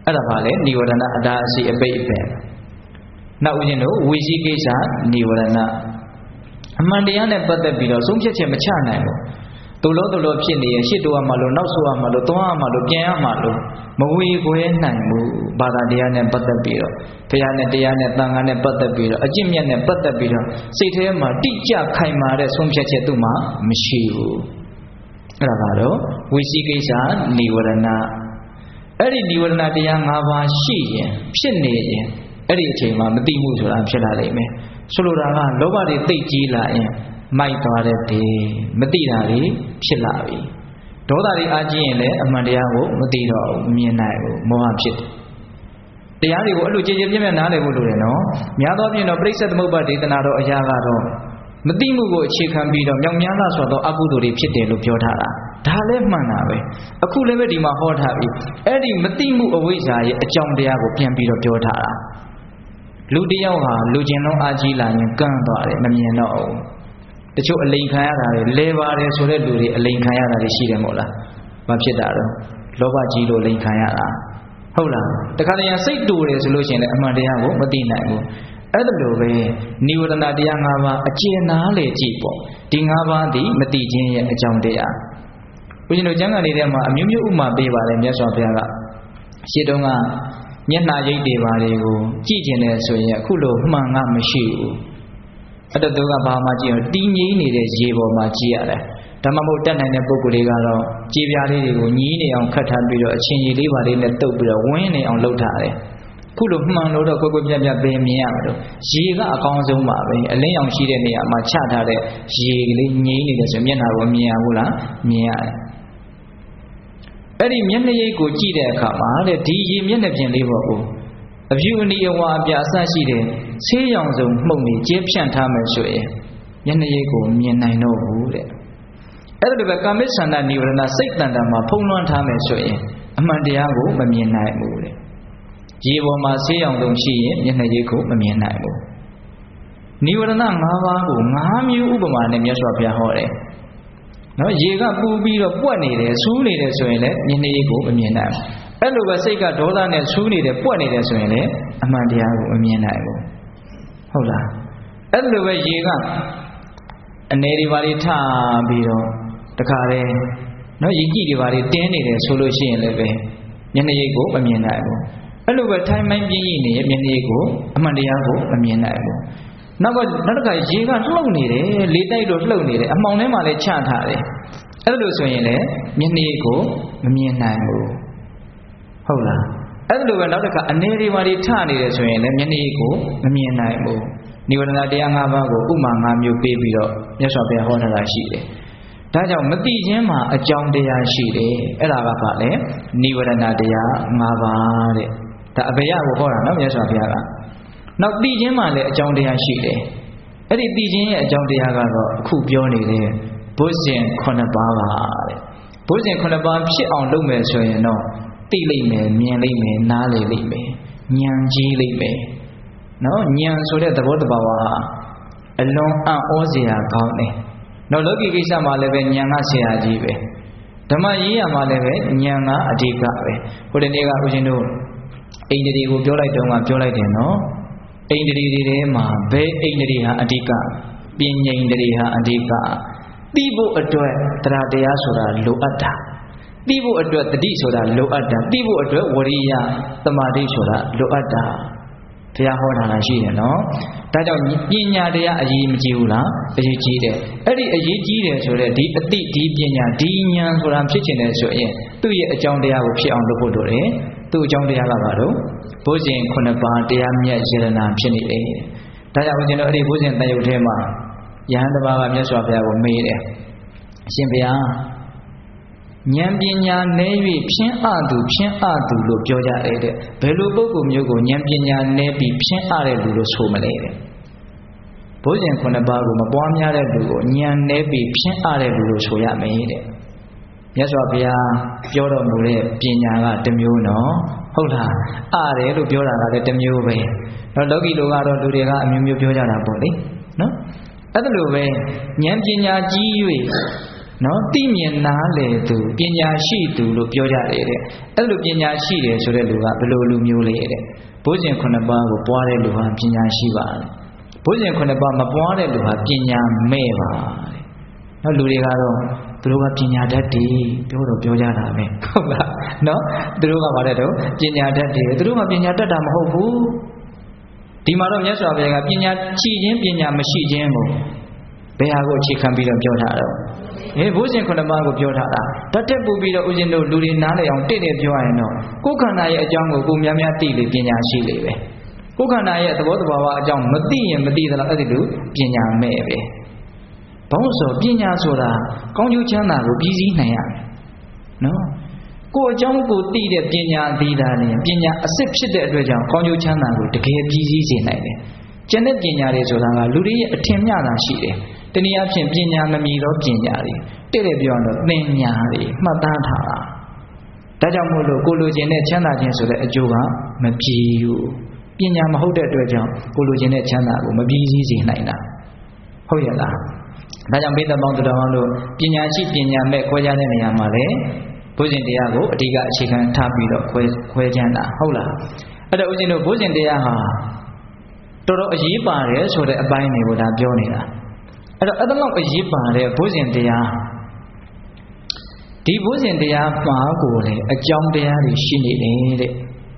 [SPEAKER 1] အဲ့ဒါပါလေနိဝရဏအတားအစီအပိတ်အပင်နောက်ဦးဇင်းတို့ဝိသိကိစ္စနိဝရဏအမှန်တရားနဲ့ပတ်သက်ပြီးတော့ဆုံးဖြတ်ချက်မချနိုင်ဘူးသူလို့ဖြစ်နေရင်ရှစ်တိုးရမှလို့နောက်ဆိုရမှလို့သွားရမှလို့ပြန်ရမှလို့မဝေခွဲနိုင်ဘူးဘာသာတရားနဲ့ပတ်သက်ပြီးတော့ဘုရားနဲ့တရားနဲ့သံဃာနဲ့ပတ်သက်ပြီးတော့အကျင့်မြတ်နဲ့ပတ်သက်ပြီးတော့စိတ်ထဲမှာတိကျခိုင်မာတဲ့ဆုံးဖြတ်ချက်သူ့မှာမရှိဘူးအဲ့ဒါကတော့ဝိသိကိစ္စနိဝရဏအဲ့ဒီနိဝရဏတရား၅ပါးရှိရင်ဖြစ်နေရင်အဲ့ဒီအချိန်မှာမသိမှုဆိုတာဖြစ်လာလိမ့်မယ်ဆိုလိုတာကလောဘတွေသိပ်ကြီးလာရင်မိုက်သွားတဲ့တည်းမသိတာတွေဖြစ်လာပြီဒေါသတွေအားကြီးရင်လည်းအမှန်တရားကိုမသိတော့ဘူးမမြင်နိုင်ဘူးမောဟဖြစ်တယ်တရားတွေကိုအဲ့လိုကြည်ကြည်ပြည့်ပြည့်နားလည်ဖို့လိုတယ်နော်များသောအားဖြင့်တော့ပြိဿသမုပ္ပါဒေသနာတော်အရာကတော့မသိမှုကိုအခြေခံပြီးတော့မြောက်များလားဆိုတော့အကုသိုလ်တွေဖြစ်တယ်လို့ပြောထားတာဒါလည်းမှန်တာပဲအခုလည်းပဲဒီမှာဟောထားပြီအဲ့ဒီမသိမှုအဝိဇ္ဇာရဲ့အကြောင်းတရားကိုပြန်ပြီးတော့ပြောထားတာလူတယောက်ဟာလူကျင်လုံးအားကြီးလာရင်ကန့်သွားတယ်မမြင်တော့ဘူးတချို့အလိန်ခံရတာတွေလဲပါတယ်ဆိုတဲ့လူတွေအလိန်ခံရတာတွေရှိတယ်မို့လားဘာဖြစ်တာတော့လောဘကြီးလို့လိန်ခံရတာဟုတ်လားတခါတည်းစိတ်တူတယ်ဆိုလို့ရှိရင်လည်းအမှန်တရားကိုမသိနိုင်ဘူးအဲ့ဒါလိုပဲနိဝရဏတရား၅ပါးအကျဉ်းနာလေကြည့်ပေါ့ဒီ၅ပါးသည်မသိခြင်းရဲ့အကြောင်းတရားဦးဇင်းတို့ကျမ်းဂန်လေးထဲမှာအမျိုးမျိုးဥမာပေးပါတယ်မြတ်စွာဘုရားကရှေ့တုန်းကမျက်နှာရိပ်တွေပါတွေကိုကြည့်ကျင်တယ်ဆိုရင်အခုလိုမှန်ကမရှိဘူးအဲ့တော့သူကဘာမှကြည့်အောင်တင်းငိမ့်နေတဲ့ရေပေါ်မှာကြည့်ရတယ်ဒါမှမဟုတ်တက်နိုင်တဲ့ပုံကိုယ်တွေကတော့ကြည်ပြားလေးတွေကိုညီးနေအောင်ခတ်ထားပြီးတော့အချင်းကြီးလေးပါလေးနဲ့တုပ်ပြီးတော့ဝင်းနေအောင်လုပ်ထားတယ်ခုလိုမှန်လို့တော့ကိုယ်ပြပြပဲမြင်ရမှာတော့ရေကအကောင်းဆုံးပါပဲအလင်းရောင်ရှိတဲ့နေရာမှာချထားတဲ့ရေကလေးငိမ့်နေတယ်ဆိုမျက်နှာကိုမြင်ရဘူးလားမြင်ရတယ်အဲ့ဒီမျက်နှာရိပ်ကိုကြည့်တဲ့အခါမှာတဲ့ဒီရေမျက်နှာပြင်လေးပေါ်ကိုအဖြူအနီအဝါအပြအဆရှိတဲ့ဆေးရောင်စုံမှုန့်နေကျဲဖြန့်ထားမယ်ဆိုရင်မျက်နှာရိပ်ကိုမြင်နိုင်တော့ဘူးတဲ့အဲ့ဒါပဲကာမိသန္တာနိဝရဏစိတ်တန်တာမှာဖုံးလွှမ်းထားမယ်ဆိုရင်အမှန်တရားကိုမမြင်နိုင်ဘူးတဲ့ရေပေါ်မှာဆေးရောင်စုံရှိရင်မျက်နှာရိပ်ကိုမမြင်နိုင်ဘူးနိဝရဏ၅ပါးကို၅မျိုးဥပမာနဲ့မြတ်စွာဘုရားဟောတယ်နော်ရေကပူပြီးတော့ပွက်နေတယ်ဆူးနေတယ်ဆိုရင်လည်းမျက်နှာရိပ်ကိုမမြင်နိုင်ဘူးအဲ့လိုပဲစိတ်ကဒေါသနဲ့ဆူးနေတယ်ပွက်နေတယ်ဆိုရင်လည်းအမှန်တရားကိုမမြင်နိုင်ဘူးဟုတ်လားအဲ့လိုပဲရေကအနေတွေပါတွေထပြီးတော့တခါတည်းနော်ရေကြည့်တွေပါတွေတင်းနေတယ်ဆိုလို့ရှိရင်လည်းပဲမျက်နှာရိပ်ကိုမမြင်နိုင်ဘူးအဲ့လိုပဲထိုင်မှန်ပြင်းရည်နေမျက်နှာရိပ်ကိုအမှန်တရားကိုမမြင်နိုင်ဘူးနောက်တစ်ခါရေကလှုပ်နေတယ်လေတိုက်လို့လှုပ်နေတယ်အမှောင်ထဲမှာလည်းချထားတယ်အဲ့လိုဆိုရင်လည်းမျက်နှာရိပ်ကိုမမြင်နိုင်ဘူးဟုတ်လားအဲ့လိုပဲနောက်တစ်ခါအနေတွေပါတွေထနေတယ်ဆိုရင်လည်းမျက်နှာရိပ်ကိုမမြင်နိုင်ဘူးနိဝရဏတရား၅ပါးကိုဥမာ၅မျိုးပေးပြီးတော့မြတ်စွာဘုရားဟောထားတာရှိတယ်ဒါကြောင့်မသိခြင်းမှာအကြောင်းတရားရှိတယ်အဲ့ဒါကဘာလဲနိဝရဏတရား၅ပါးတဲ့ဒါအဘယကိုဟောတာနော်မြတ်စွာဘုရားကနောက်သိခြင်းမှာလည်းအကြောင်းတရားရှိတယ်အဲ့ဒီသိခြင်းရဲ့အကြောင်းတရားကတော့အခုပြောနေတဲ့ဘုဇင်9ပါးပါတဲ့ဘုဇင်9ပါးဖြစ်အောင်လုပ်မယ်ဆိုရင်တော့သိလိမ့်မယ်မြင်လိမ့်မယ်နားလည်လိမ့်မယ်ဉာဏ်ကြီးလိမ့်မယ်နော်ဉာဏ်ဆိုတဲ့သဘောတဘာဝဟာအလွန်အံ့ဩစရာကောင်းတယ်နော်လောကီကိစ္စမှာလည်းပဲဉာဏ်ကဆရာကြီးပဲဓမ္မရေးရမှာလည်းပဲဉာဏ်ကအဓိကပဲဟိုတနေ့ကဦးဇင်းတို့အိန္ဒြေကိုပြောလိုက်တော့မှပြောလိုက်တယ်နော်အိန္ဒြေတွေထဲမှာဘယ်အိန္ဒြေဟာအဓိကပညာဣန္ဒြေဟာအဓိကသိဖို့အတွက်တရားတရားဆိုတာလိုအပ်တာသိဖို့အတွက်တတိဆိုတာလိုအပ်တာသိဖို့အတွက်ဝရိယသမာဓိဆိုတာလိုအပ်တာတရားဟောတာရှိတယ်နော်ဒါကြောင့်ပညာတရားအရေးမကြီးဘူးလားအရေးကြီးတယ်အဲ့ဒီအရေးကြီးတယ်ဆိုတဲ့ဒီအတိဒီပညာဒီဉာဏ်ဆိုတာဖြစ်ချင်တယ်ဆိုရင်သူ့ရဲ့အကြောင်းတရားကိုဖြစ်အောင်လုပ်ဖို့လိုတယ်သူ့အကြောင်းတရားကဘာလို့ဘုဇင်9ပါးတရားမြတ်ယရနာဖြစ်နေတယ်ဒါကြောင့်ဦးဇင်းတို့အဲ့ဒီဘုဇင်တန်ရုပ်ထဲမှာယဟန်တစ်ပါးကမြတ်စွာဘုရားကိုမေးတယ်အရှင်ဘုရားဉာဏ်ပညာနည်း၍ဖြင်းအသူလို့ပြောကြတယ်တဲ့ဘယ်လိုပုဂ္ဂိုလ်မျိုးကိုဉာဏ်ပညာနည်းပြီးဖြင်းအတဲ့လူလို့ဆိုမလဲတဲ့ဘုဇင်9ပါးကိုမပွားများတဲ့လူကိုဉာဏ်နည်းပြီးဖြင်းအတဲ့လူလို့ဆိုရမယ်တဲ့မြတ်စွာဘုရားပြောတော်မူတဲ့ပညာကတစ်မျိုးနော်ဟုတ်လားတယ်လို့ပြောတာကလည်းတစ်မျိုးပဲတော့လောကီလိုကတော့လူတွေကအမျိုးမျိုးပြောကြတာပေါ့လေနော်အဲ့ဒါလိုပဲဉာဏ်ပညာကြီး၍နော်သိမြင်နားလေသူပညာရှိသူလို့ပြောကြတယ်တဲ့အဲ့လိုပညာရှိတယ်ဆိုတဲ့လူကဘယ်လိုလူမျိုးလဲတဲ့ဘုဇင်9ပါးကိုပွားတဲ့လူဟာပညာရှိပါတယ်ဘုဇင်9ပါးမပွားတဲ့လူဟာပညာမဲ့ပါတဲ့နော်လူတွေကတော့သူတို့ကပညာတတ်တယ်ပြောတော့ပြောကြတာပဲဟုတ်လားနော်သူတို့ကဘာလဲတော့ပညာတတ်တယ်သူတို့ကပညာတတ်တာမဟုတ်ဘူးဒီမှာတော့မြတ်စွာဘုရားကပညာရှိခြင်းပညာမရှိခြင်းကိုဘယ်ဟာကိုအခြေခံပြီးတော့ပြောထားတော့ဘုဇင်9ပါးကိုပြောထားတာတတ်တဲ့ပူပြီးတော့ဦးဇင်းတို့လူတွေနားလည်အောင်တဲ့ပြောရရင်တော့ကိုယ်ခန္ဓာရဲ့အကြောင်းကိုကိုများများသိလေပညာရှိလေပဲကိုယ်ခန္ဓာရဲ့သဘောတဘာဝအကြောင်းမသိရင်မသိသလားအဲ့ဒီလိုပညာမဲ့ပဲဘာလို့ဆိုပညာဆိုတာကောင်းကျိုးချမ်းသာကိုပြည်စည်းနိုင်ရမယ်နော်ကိုယ်အကြောင်းကိုသိတဲ့ပညာအသီးသားနဲ့ပညာအစစ်ဖြစ်တဲ့အတွက်ကြောင့်ကောင်းကျိုးချမ်းသာကိုတကယ်ပြည်စည်းစေနိုင်တယ်ကျန်တဲ့ပညာတွေဆိုတာကလူတွေရဲ့အထင်မြတာရှိတယ်တနည်းအားဖြင့်ပညာမမီသောပညာတွေတဲ့ပြောရတော့သင်ညာတွေမှတ်သားထားတာဒါကြောင့်မို့လို့ကိုလိုချင်တဲ့ချမ်းသာခြင်းဆိုတဲ့အကျိုးကမပြည်ဘူးပညာမဟုတ်တဲ့အတွက်ကြောင့်ကိုလိုချင်တဲ့ချမ်းသာကိုမပြည်စည်းစေနိုင်တာဟုတ်ရဲ့လားဒါကြောင့်ဘိသက်ပေါင်းတော်တော်လို့ပညာရှိပညာမဲ့ခွဲခြားတဲ့နေရာမှာလေဘုဇင်တရားကိုအဓိကအခြေခံထားပြီးတော့ခွဲခြားတာဟုတ်လားအဲ့တော့ဦးဇင်းတို့ဘုဇင်တရားဟာတော်တော်အရေးပါတယ်ဆိုတဲ့အပိုင်းတွေကိုဒါပြောနေတာအဲ့တော့အဲ့ဒါလောက်အရေးပါတဲ့ဘုဇင်တရားဒီဘုဇင်တရားမှာကိုလေအကြောင်းတရားတွေရှိနေတယ်တဲ့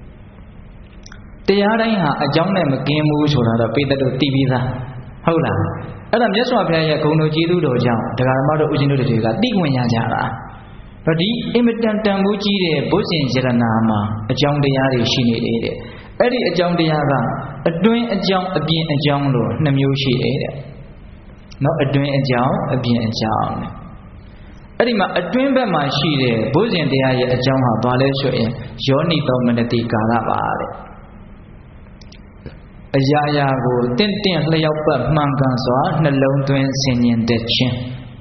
[SPEAKER 1] တရားတိုင်းဟာအကြောင်းနဲ့မကင်းဘူးဆိုတာတော့ပိဿတို့သိပြီးသားဟုတ်လားအဲ့ဒါမြတ်စွာဘုရားရဲ့ဂုဏ်တော်ကျေးဇူးတော်ကြောင့်တရားဓမ္မတို့ဦးဇင်းတို့တွေကသိခွင့်ရကြတာဒီအင်မတန်တန်ဖိုးကြီးတဲ့ဘုဇင်ရတနာမှာအကြောင်းတရားတွေရှိနေတယ်တဲ့အဲ့ဒီအကြောင်းတရားကအတွင်းအကြောင်းအပြင်အကြောင်းလို့2မျိုးရှိတယ်တဲ့နော်အတွင်းအကြောင်းအပြင်အကြောင်းအဲ့ဒီမှာအတွင်းဘက်မှာရှိတဲ့ဘုဇင်တရားရဲ့အကြောင်းဟာဘာလဲဆိုရင်ယောနိသောမနတိကာရပါတဲ့အရာရာကိုတင့်တင့်လျောက်ပတ်မှန်ကန်စွာနှလုံးသွင်းဆင်ញင်တတ်ခြင်း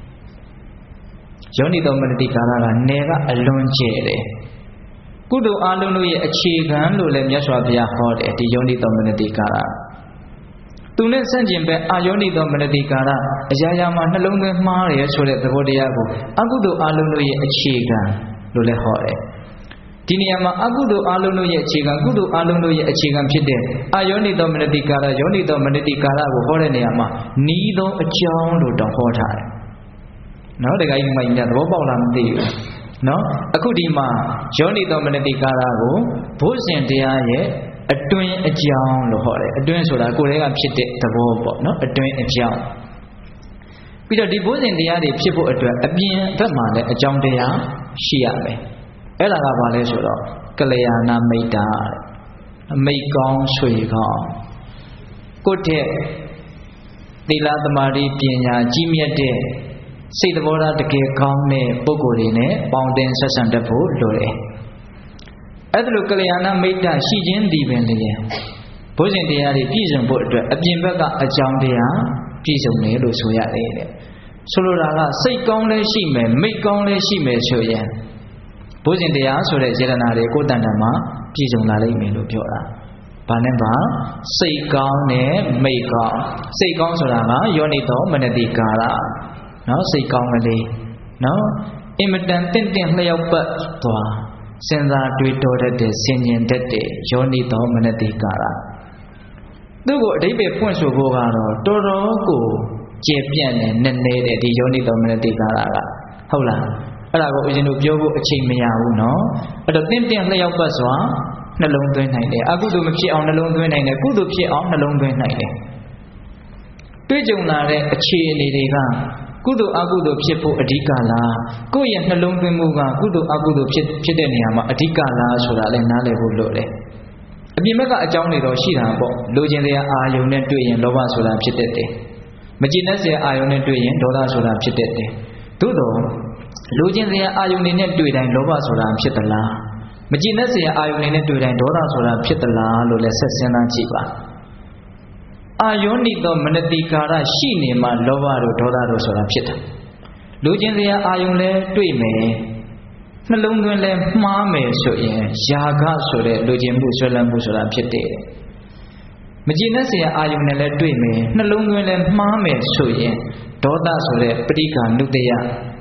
[SPEAKER 1] ယောနိသောမနတိကာရကနေကအလွန်ကျဲတယ်ကုသိုလ်အလုံးတို့ရဲ့အခြေခံလို့လည်းမြတ်စွာဘုရားဟောတယ်ဒီယောနိသောမနတိကာရသူနဲ့ဆန့်ကျင်ဘက်အာယောနိသောမနတိကာရအရာရာမှာနှလုံးသွင်းမှားတယ်ဆိုတဲ့သဘောတရားကိုအကုသိုလ်အလုံးတို့ရဲ့အခြေခံလို့လည်းဟောတယ်ဒီနေရာမှာအကုသိုလ်အလုံးတို့ရဲ့အခြေခံကုသိုလ်အလုံးတို့ရဲ့အခြေခံဖြစ်တဲ့အာယောနိသောမနတိကာရယောနိသောမနတိကာရကိုဟောတဲ့နေရာမှာနီးသောအကြောင်းလို့တော့ဟောထားတယ်နော်တခါကြီးမှညသဘောပေါက်လားမသိဘူးနော်အခုဒီမှာယောနိသောမနတိကာရကိုဘုဇင်တရားရဲ့အတွင်းအကြောင်းလို့ဟောတယ်အတွင်းဆိုတာကိုယ်တည်းကဖြစ်တဲ့သဘောပေါ့နော်အတွင်းအကြောင်းပြီးတော့ဒီဘုဇင်တရားတွေဖြစ်ဖို့အတွက်အပြင်ဘက်မှာလည်းအကြောင်းတရားရှိရမယ်အဲ့ဒါကဘာလဲဆိုတော့ကလျာဏမိတ်တာအမိတ်ကောင်းဆွေကောင်းကိုယ့်တဲ့သီလသမာဓိပညာကြီးမြတ်တဲ့စိတ်သဘောထားတကယ်ကောင်းတဲ့ပုဂ္ဂိုလ်တွေနဲ့ပေါင်းတင်ဆက်ဆံတတ်ဖို့လိုတယ်အဲ့ဒါလိုကလျာဏမိတ်တာရှိခြင်းဒီပင်လေဘုဇင်တရားတွေပြည့်စုံဖို့အတွက်အပြင်ဘက်ကအကြောင်းတရားပြည့်စုံတယ်လို့ဆိုရတယ်တဲ့ဆိုလိုတာကစိတ်ကောင်းလည်းရှိမယ်မိတ်ကောင်းလည်းရှိမယ်ဆိုရင်ဘုဇင်တရားဆိုတဲ့စေတနာတွေကိုယ်တန်တမှာပြည့်စုံလာလိမ့်မယ်လို့ပြောတာဘာနဲ့ပါစိတ်ကောင်းနဲ့မိတ်ကောင်းစိတ်ကောင်းဆိုတာကယောနိသောမနတိကာရနော်စိတ်ကောင်းကလေးနော်အင်မတန်တင့်တင့်လျောက်ပတ်သွားစဉ်းစားတွေးတောတတ်တဲ့ဆင်ញင်တတ်တဲ့ယောနိသောမနတိကာရသူ့ကိုအဓိပ္ပာယ်ဖွင့်ဆိုဖို့ကတော့တော်တော်ကိုကျေပြန့်တယ်နည်းနည်းတဲ့ဒီယောနိသောမနတိကာရကဟုတ်လားအဲ့ဒါကိုဦးဇင်းတို့ပြောဖို့အချိန်မရဘူးနော်အဲ့တော့တင့်တင့်လျောက်ပတ်စွာနှလုံးသွင်းနိုင်တယ်အကုသိုလ်မဖြစ်အောင်နှလုံးသွင်းနိုင်တယ်ကုသိုလ်ဖြစ်အောင်နှလုံးသွင်းနိုင်တယ်တွေ့ကြုံလာတဲ့အခြေအနေတွေကကုသိုလ်အကုသိုလ်ဖြစ်ဖို့အဓိကလားကိုယ့်ရဲ့နှလုံးသွင်းမှုကကုသိုလ်အကုသိုလ်ဖြစ်တဲ့နေရာမှာအဓိကလားဆိုတာလည်းနားလည်ဖို့လိုတယ်အပြင်ဘက်ကအကြောင်းတွေတော့ရှိတာပေါ့လိုချင်တဲ့အာယုံနဲ့တွေ့ရင်လောဘဆိုတာဖြစ်တတ်တယ်မကျေနပ်စရာအာယုံနဲ့တွေ့ရင်ဒေါသဆိုတာဖြစ်တတ်တယ်သို့တော့လိုချင်စရာအာယုန်တွေနဲ့တွေ့တိုင်းလောဘဆိုတာဖြစ်သလားမကျေနပ်စရာအာယုန်တွေနဲ့တွေ့တိုင်းဒေါသဆိုတာဖြစ်သလားလို့လည်းဆက်စဉ်းစားကြည့်ပါအာယောနိသောမနတိကာရရှိနေမှလောဘတို့ဒေါသတို့ဆိုတာဖြစ်တာလိုချင်စရာအာယုန်လည်းတွေ့မယ်နှလုံးသွင်းလည်းမှားမယ်ဆိုရင်ယာဂဆိုတဲ့လိုချင်မှုဆွဲလန်းမှုဆိုတာဖြစ်တယ်မကျေနပ်စရာအာယုန်နဲ့လည်းတွေ့မယ်နှလုံးသွင်းလည်းမှားမယ်ဆိုရင်ဒေါသဆိုတဲ့ပဋိက္ခဏုတ္တယ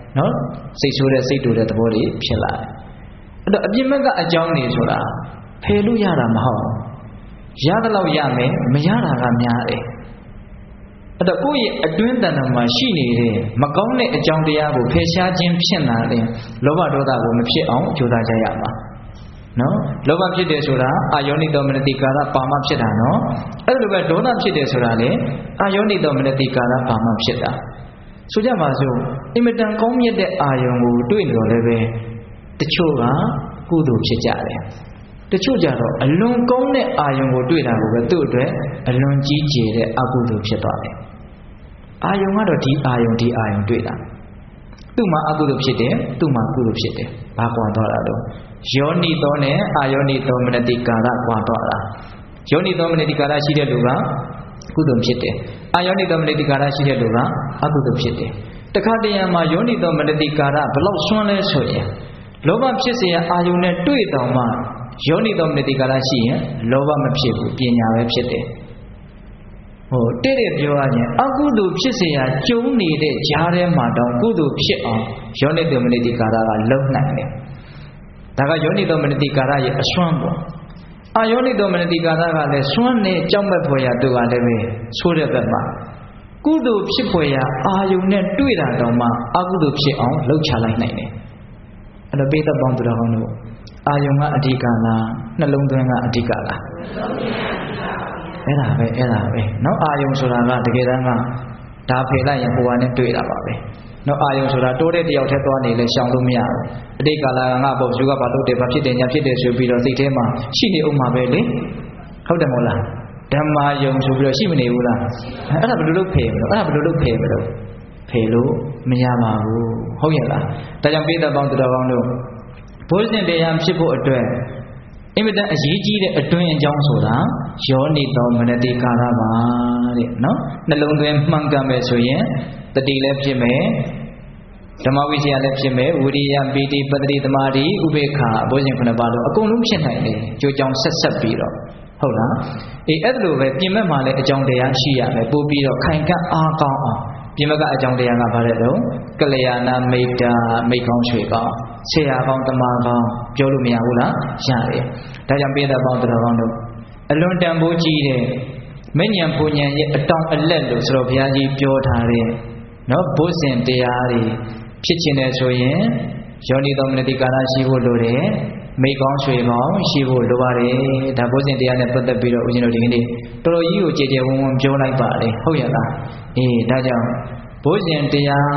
[SPEAKER 1] နော်စိတ်ဆိုးတဲ့စိတ်တူတဲ့သဘောတွေဖြစ်လာတယ်အဲ့တော့အပြင်ဘက်ကအကြောင်းတွေဆိုတာဖယ်လို့ရတာမဟုတ်ရတဲ့လောက်ရမယ်မရတာကများတယ်အဲ့တော့ကိုယ့်ရဲ့အတွင်းတဏ္ဍာမှာရှိနေတဲ့မကောင်းတဲ့အကြောင်းတရားကိုဖယ်ရှားခြင်းဖြစ်လာရင်လောဘဒေါသကိုမဖြစ်အောင်ကြိုးစားကြရမှာနော်လောဘဖြစ်တယ်ဆိုတာအာယောနိသောမနတိကာရပါမဖြစ်တာနော်အဲ့လိုပဲဒေါသဖြစ်တယ်ဆိုတာလေအာယောနိသောမနတိကာရပါမဖြစ်တာဆိုကြပါစို့အင်မတန်ကောင်းမြတ်တဲ့အာယုံကိုတွေ့နေတော့လည်းပဲတချို့ကကုသိုလ်ဖြစ်ကြတယ်တချို့ကြတော့အလွန်ကောင်းတဲ့အာယုံကိုတွေ့တာကိုပဲသူ့အတွက်အလွန်ကြီးကျယ်တဲ့အကုသိုလ်ဖြစ်သွားတယ်အာယုံကတော့ဒီအာယုံတွေ့တာသူ့မှာအကုသိုလ်ဖြစ်တယ်သူ့မှာကုသိုလ်ဖြစ်တယ်ဘာကွာသွားတာတော့ယောနိသောနဲ့အာယောနိသောမနတိကာရကွာသွားတာယောနိသောမနတိကာရရှိတဲ့လူကကုသိုလ်ဖြစ်တယ်အာယောနိသောမနတိကာရရှိတဲ့လူကအကုသိုလ်ဖြစ်တယ်တခါတရံမှာယောနိသောမနတိကာရဘလောက်ဆွမ်းလဲဆိုရင်လောဘဖြစ်เสียအာယုံနဲ့တွေ့တော်မှယောနိသောမနတိကာရရှိရင်လောဘမဖြစ်ဘူးပညာပဲဖြစ်တယ်တဲ့ပြောရရင်အကုသိုလ်ဖြစ်เสียကျုံနေတဲ့ကြားထဲမှာတောင်ကုသိုလ်ဖြစ်အောင်ယောနိသောမနတိကာရကလုံနိုင်တယ်ဒါကယောနိသောမနတိကာရရဲ့အစွမ်းပေါ့အာယောနိသောမနတိကာရကလည်းစွမ်းနဲ့ကြောက်မဲ့ဖွယ်ရာသူကလည်းပဲဆိုးတဲ့ဘက်မှာကုသိုလ်ဖြစ်ဖွယ်ရာအာယုံနဲ့တွေ့တာတောင်မှအကုသိုလ်ဖြစ်အောင်လှုပ်ချလိုက်နိုင်တယ်အဲ့တော့ပိဋကပေါင်းသူတော်ကောင်းတို့အာယုံကအဓိကလားနှလုံးသွင်းကအဓိကလားအဲ့ဒါပဲနော်အာယုံဆိုတာကတကယ်တမ်းကဒါဖယ်လိုက်ရင်ဟိုကနဲ့တွေ့တာပါပဲနော်အာယုံဆိုတာတိုးတဲ့တယောက်တည်းသွားနေလဲရှောင်လို့မရဘူးအတိတ်ကာလကငါပေါ့ယူကဘာလုပ်တယ်ဘာဖြစ်တယ်ညာဖြစ်တယ်ဆိုပြီးတော့စိတ်ထဲမှာရှိနေအောင်မှာပဲလေဟုတ်တယ်မို့လားဓမ္မာယုံဆိုပြီးတော့ရှိမနေဘူးလားအဲ့ဒါဘယ်လိုလုပ်ဖယ်မလို့ဖယ်လို့မရပါဘူးဟုတ်ရဲ့လားဒါကြောင့်ပိဋကပေါင်းသူတော်ကောင်းတို့ဘုဇင်တရားဖြစ်ဖို့အတွက်အင်မတန်အရေးကြီးတဲ့အတွင်းအကြောင်းဆိုတာယောနိသောမနတိကာရပါတဲ့နော်နှလုံးသွင်းမှန်ကန်မယ်ဆိုရင်တတိလည်းဖြစ်မယ်ဓမ္မဝိဇ္ဇာလည်းဖြစ်မယ်ဝိရိယပီတိပတ္တိသမာဓိဥပေက္ခဘုဇင်ခုနှစ်ပါးလို့အကုန်လုံးဖြစ်နိုင်တယ်ကြိုးကြောင်ဆက်ပြီးတော့ဟုတ်လားအဲ့ဒါလိုပဲပြင်မဲ့မှာလည်းအကြောင်းတရားရှိရမယ်ပို့ပြီးတော့ခိုင်ခန့်အားကောင်းအောင်ပြင်မဲ့ကအကြောင်းတရားကဘာလဲတော့ကလျာဏမိတ်တာမိတ်ကောင်းရွှေကောင်းဆရာကောင်းတမကောင်းပြောလို့မရဘူးလားရတယ်ဒါကြောင့်ပိဋကပေါင်းတော်ကောင်းတို့အလွန်တန်ဖိုးကြီးတဲ့မဉ္ဇဉ်ဘုံဉဏ်ရဲ့အတောင်အလက်လို့ဆိုတော့ဘုရားကြီးပြောထားတဲ့နော်ဘုဇင်တရားတွေဖြစ်ခြင်းနဲ့ဆိုရင်ယောနိသောမနတိကာရရှိဖို့လိုတယ်မိကောင်းရွှေကောင်းရှိဖို့လိုပါတယ်ဒါဘုဇင်တရားနဲ့ပတ်သက်ပြီးတော့ဦးဇင်းတို့ဒီကနေ့တော်တော်ကြီးကိုကြည်ကြဲဝန်းဝန်းပြောလိုက်ပါလေဟုတ်ရဲ့လားဒါကြောင့်ဘုဇင်တရား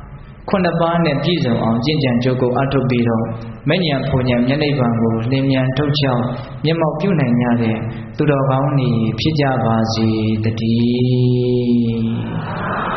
[SPEAKER 1] 9ပါးနဲ့ပြည့်စုံအောင်ကျင့်ကြံကြိုးကိုအထုတ်ပြီးတော့မဉ္ဇဉ်ဘုံဉဏ်မျက်နှိပ်ပံကိုလင်းမြန်ထုတ်ချောင်းမျက်မှောက်ပြုနိုင်ကြတဲ့သူတော်ကောင်းတွေဖြစ်ကြပါစေတည်း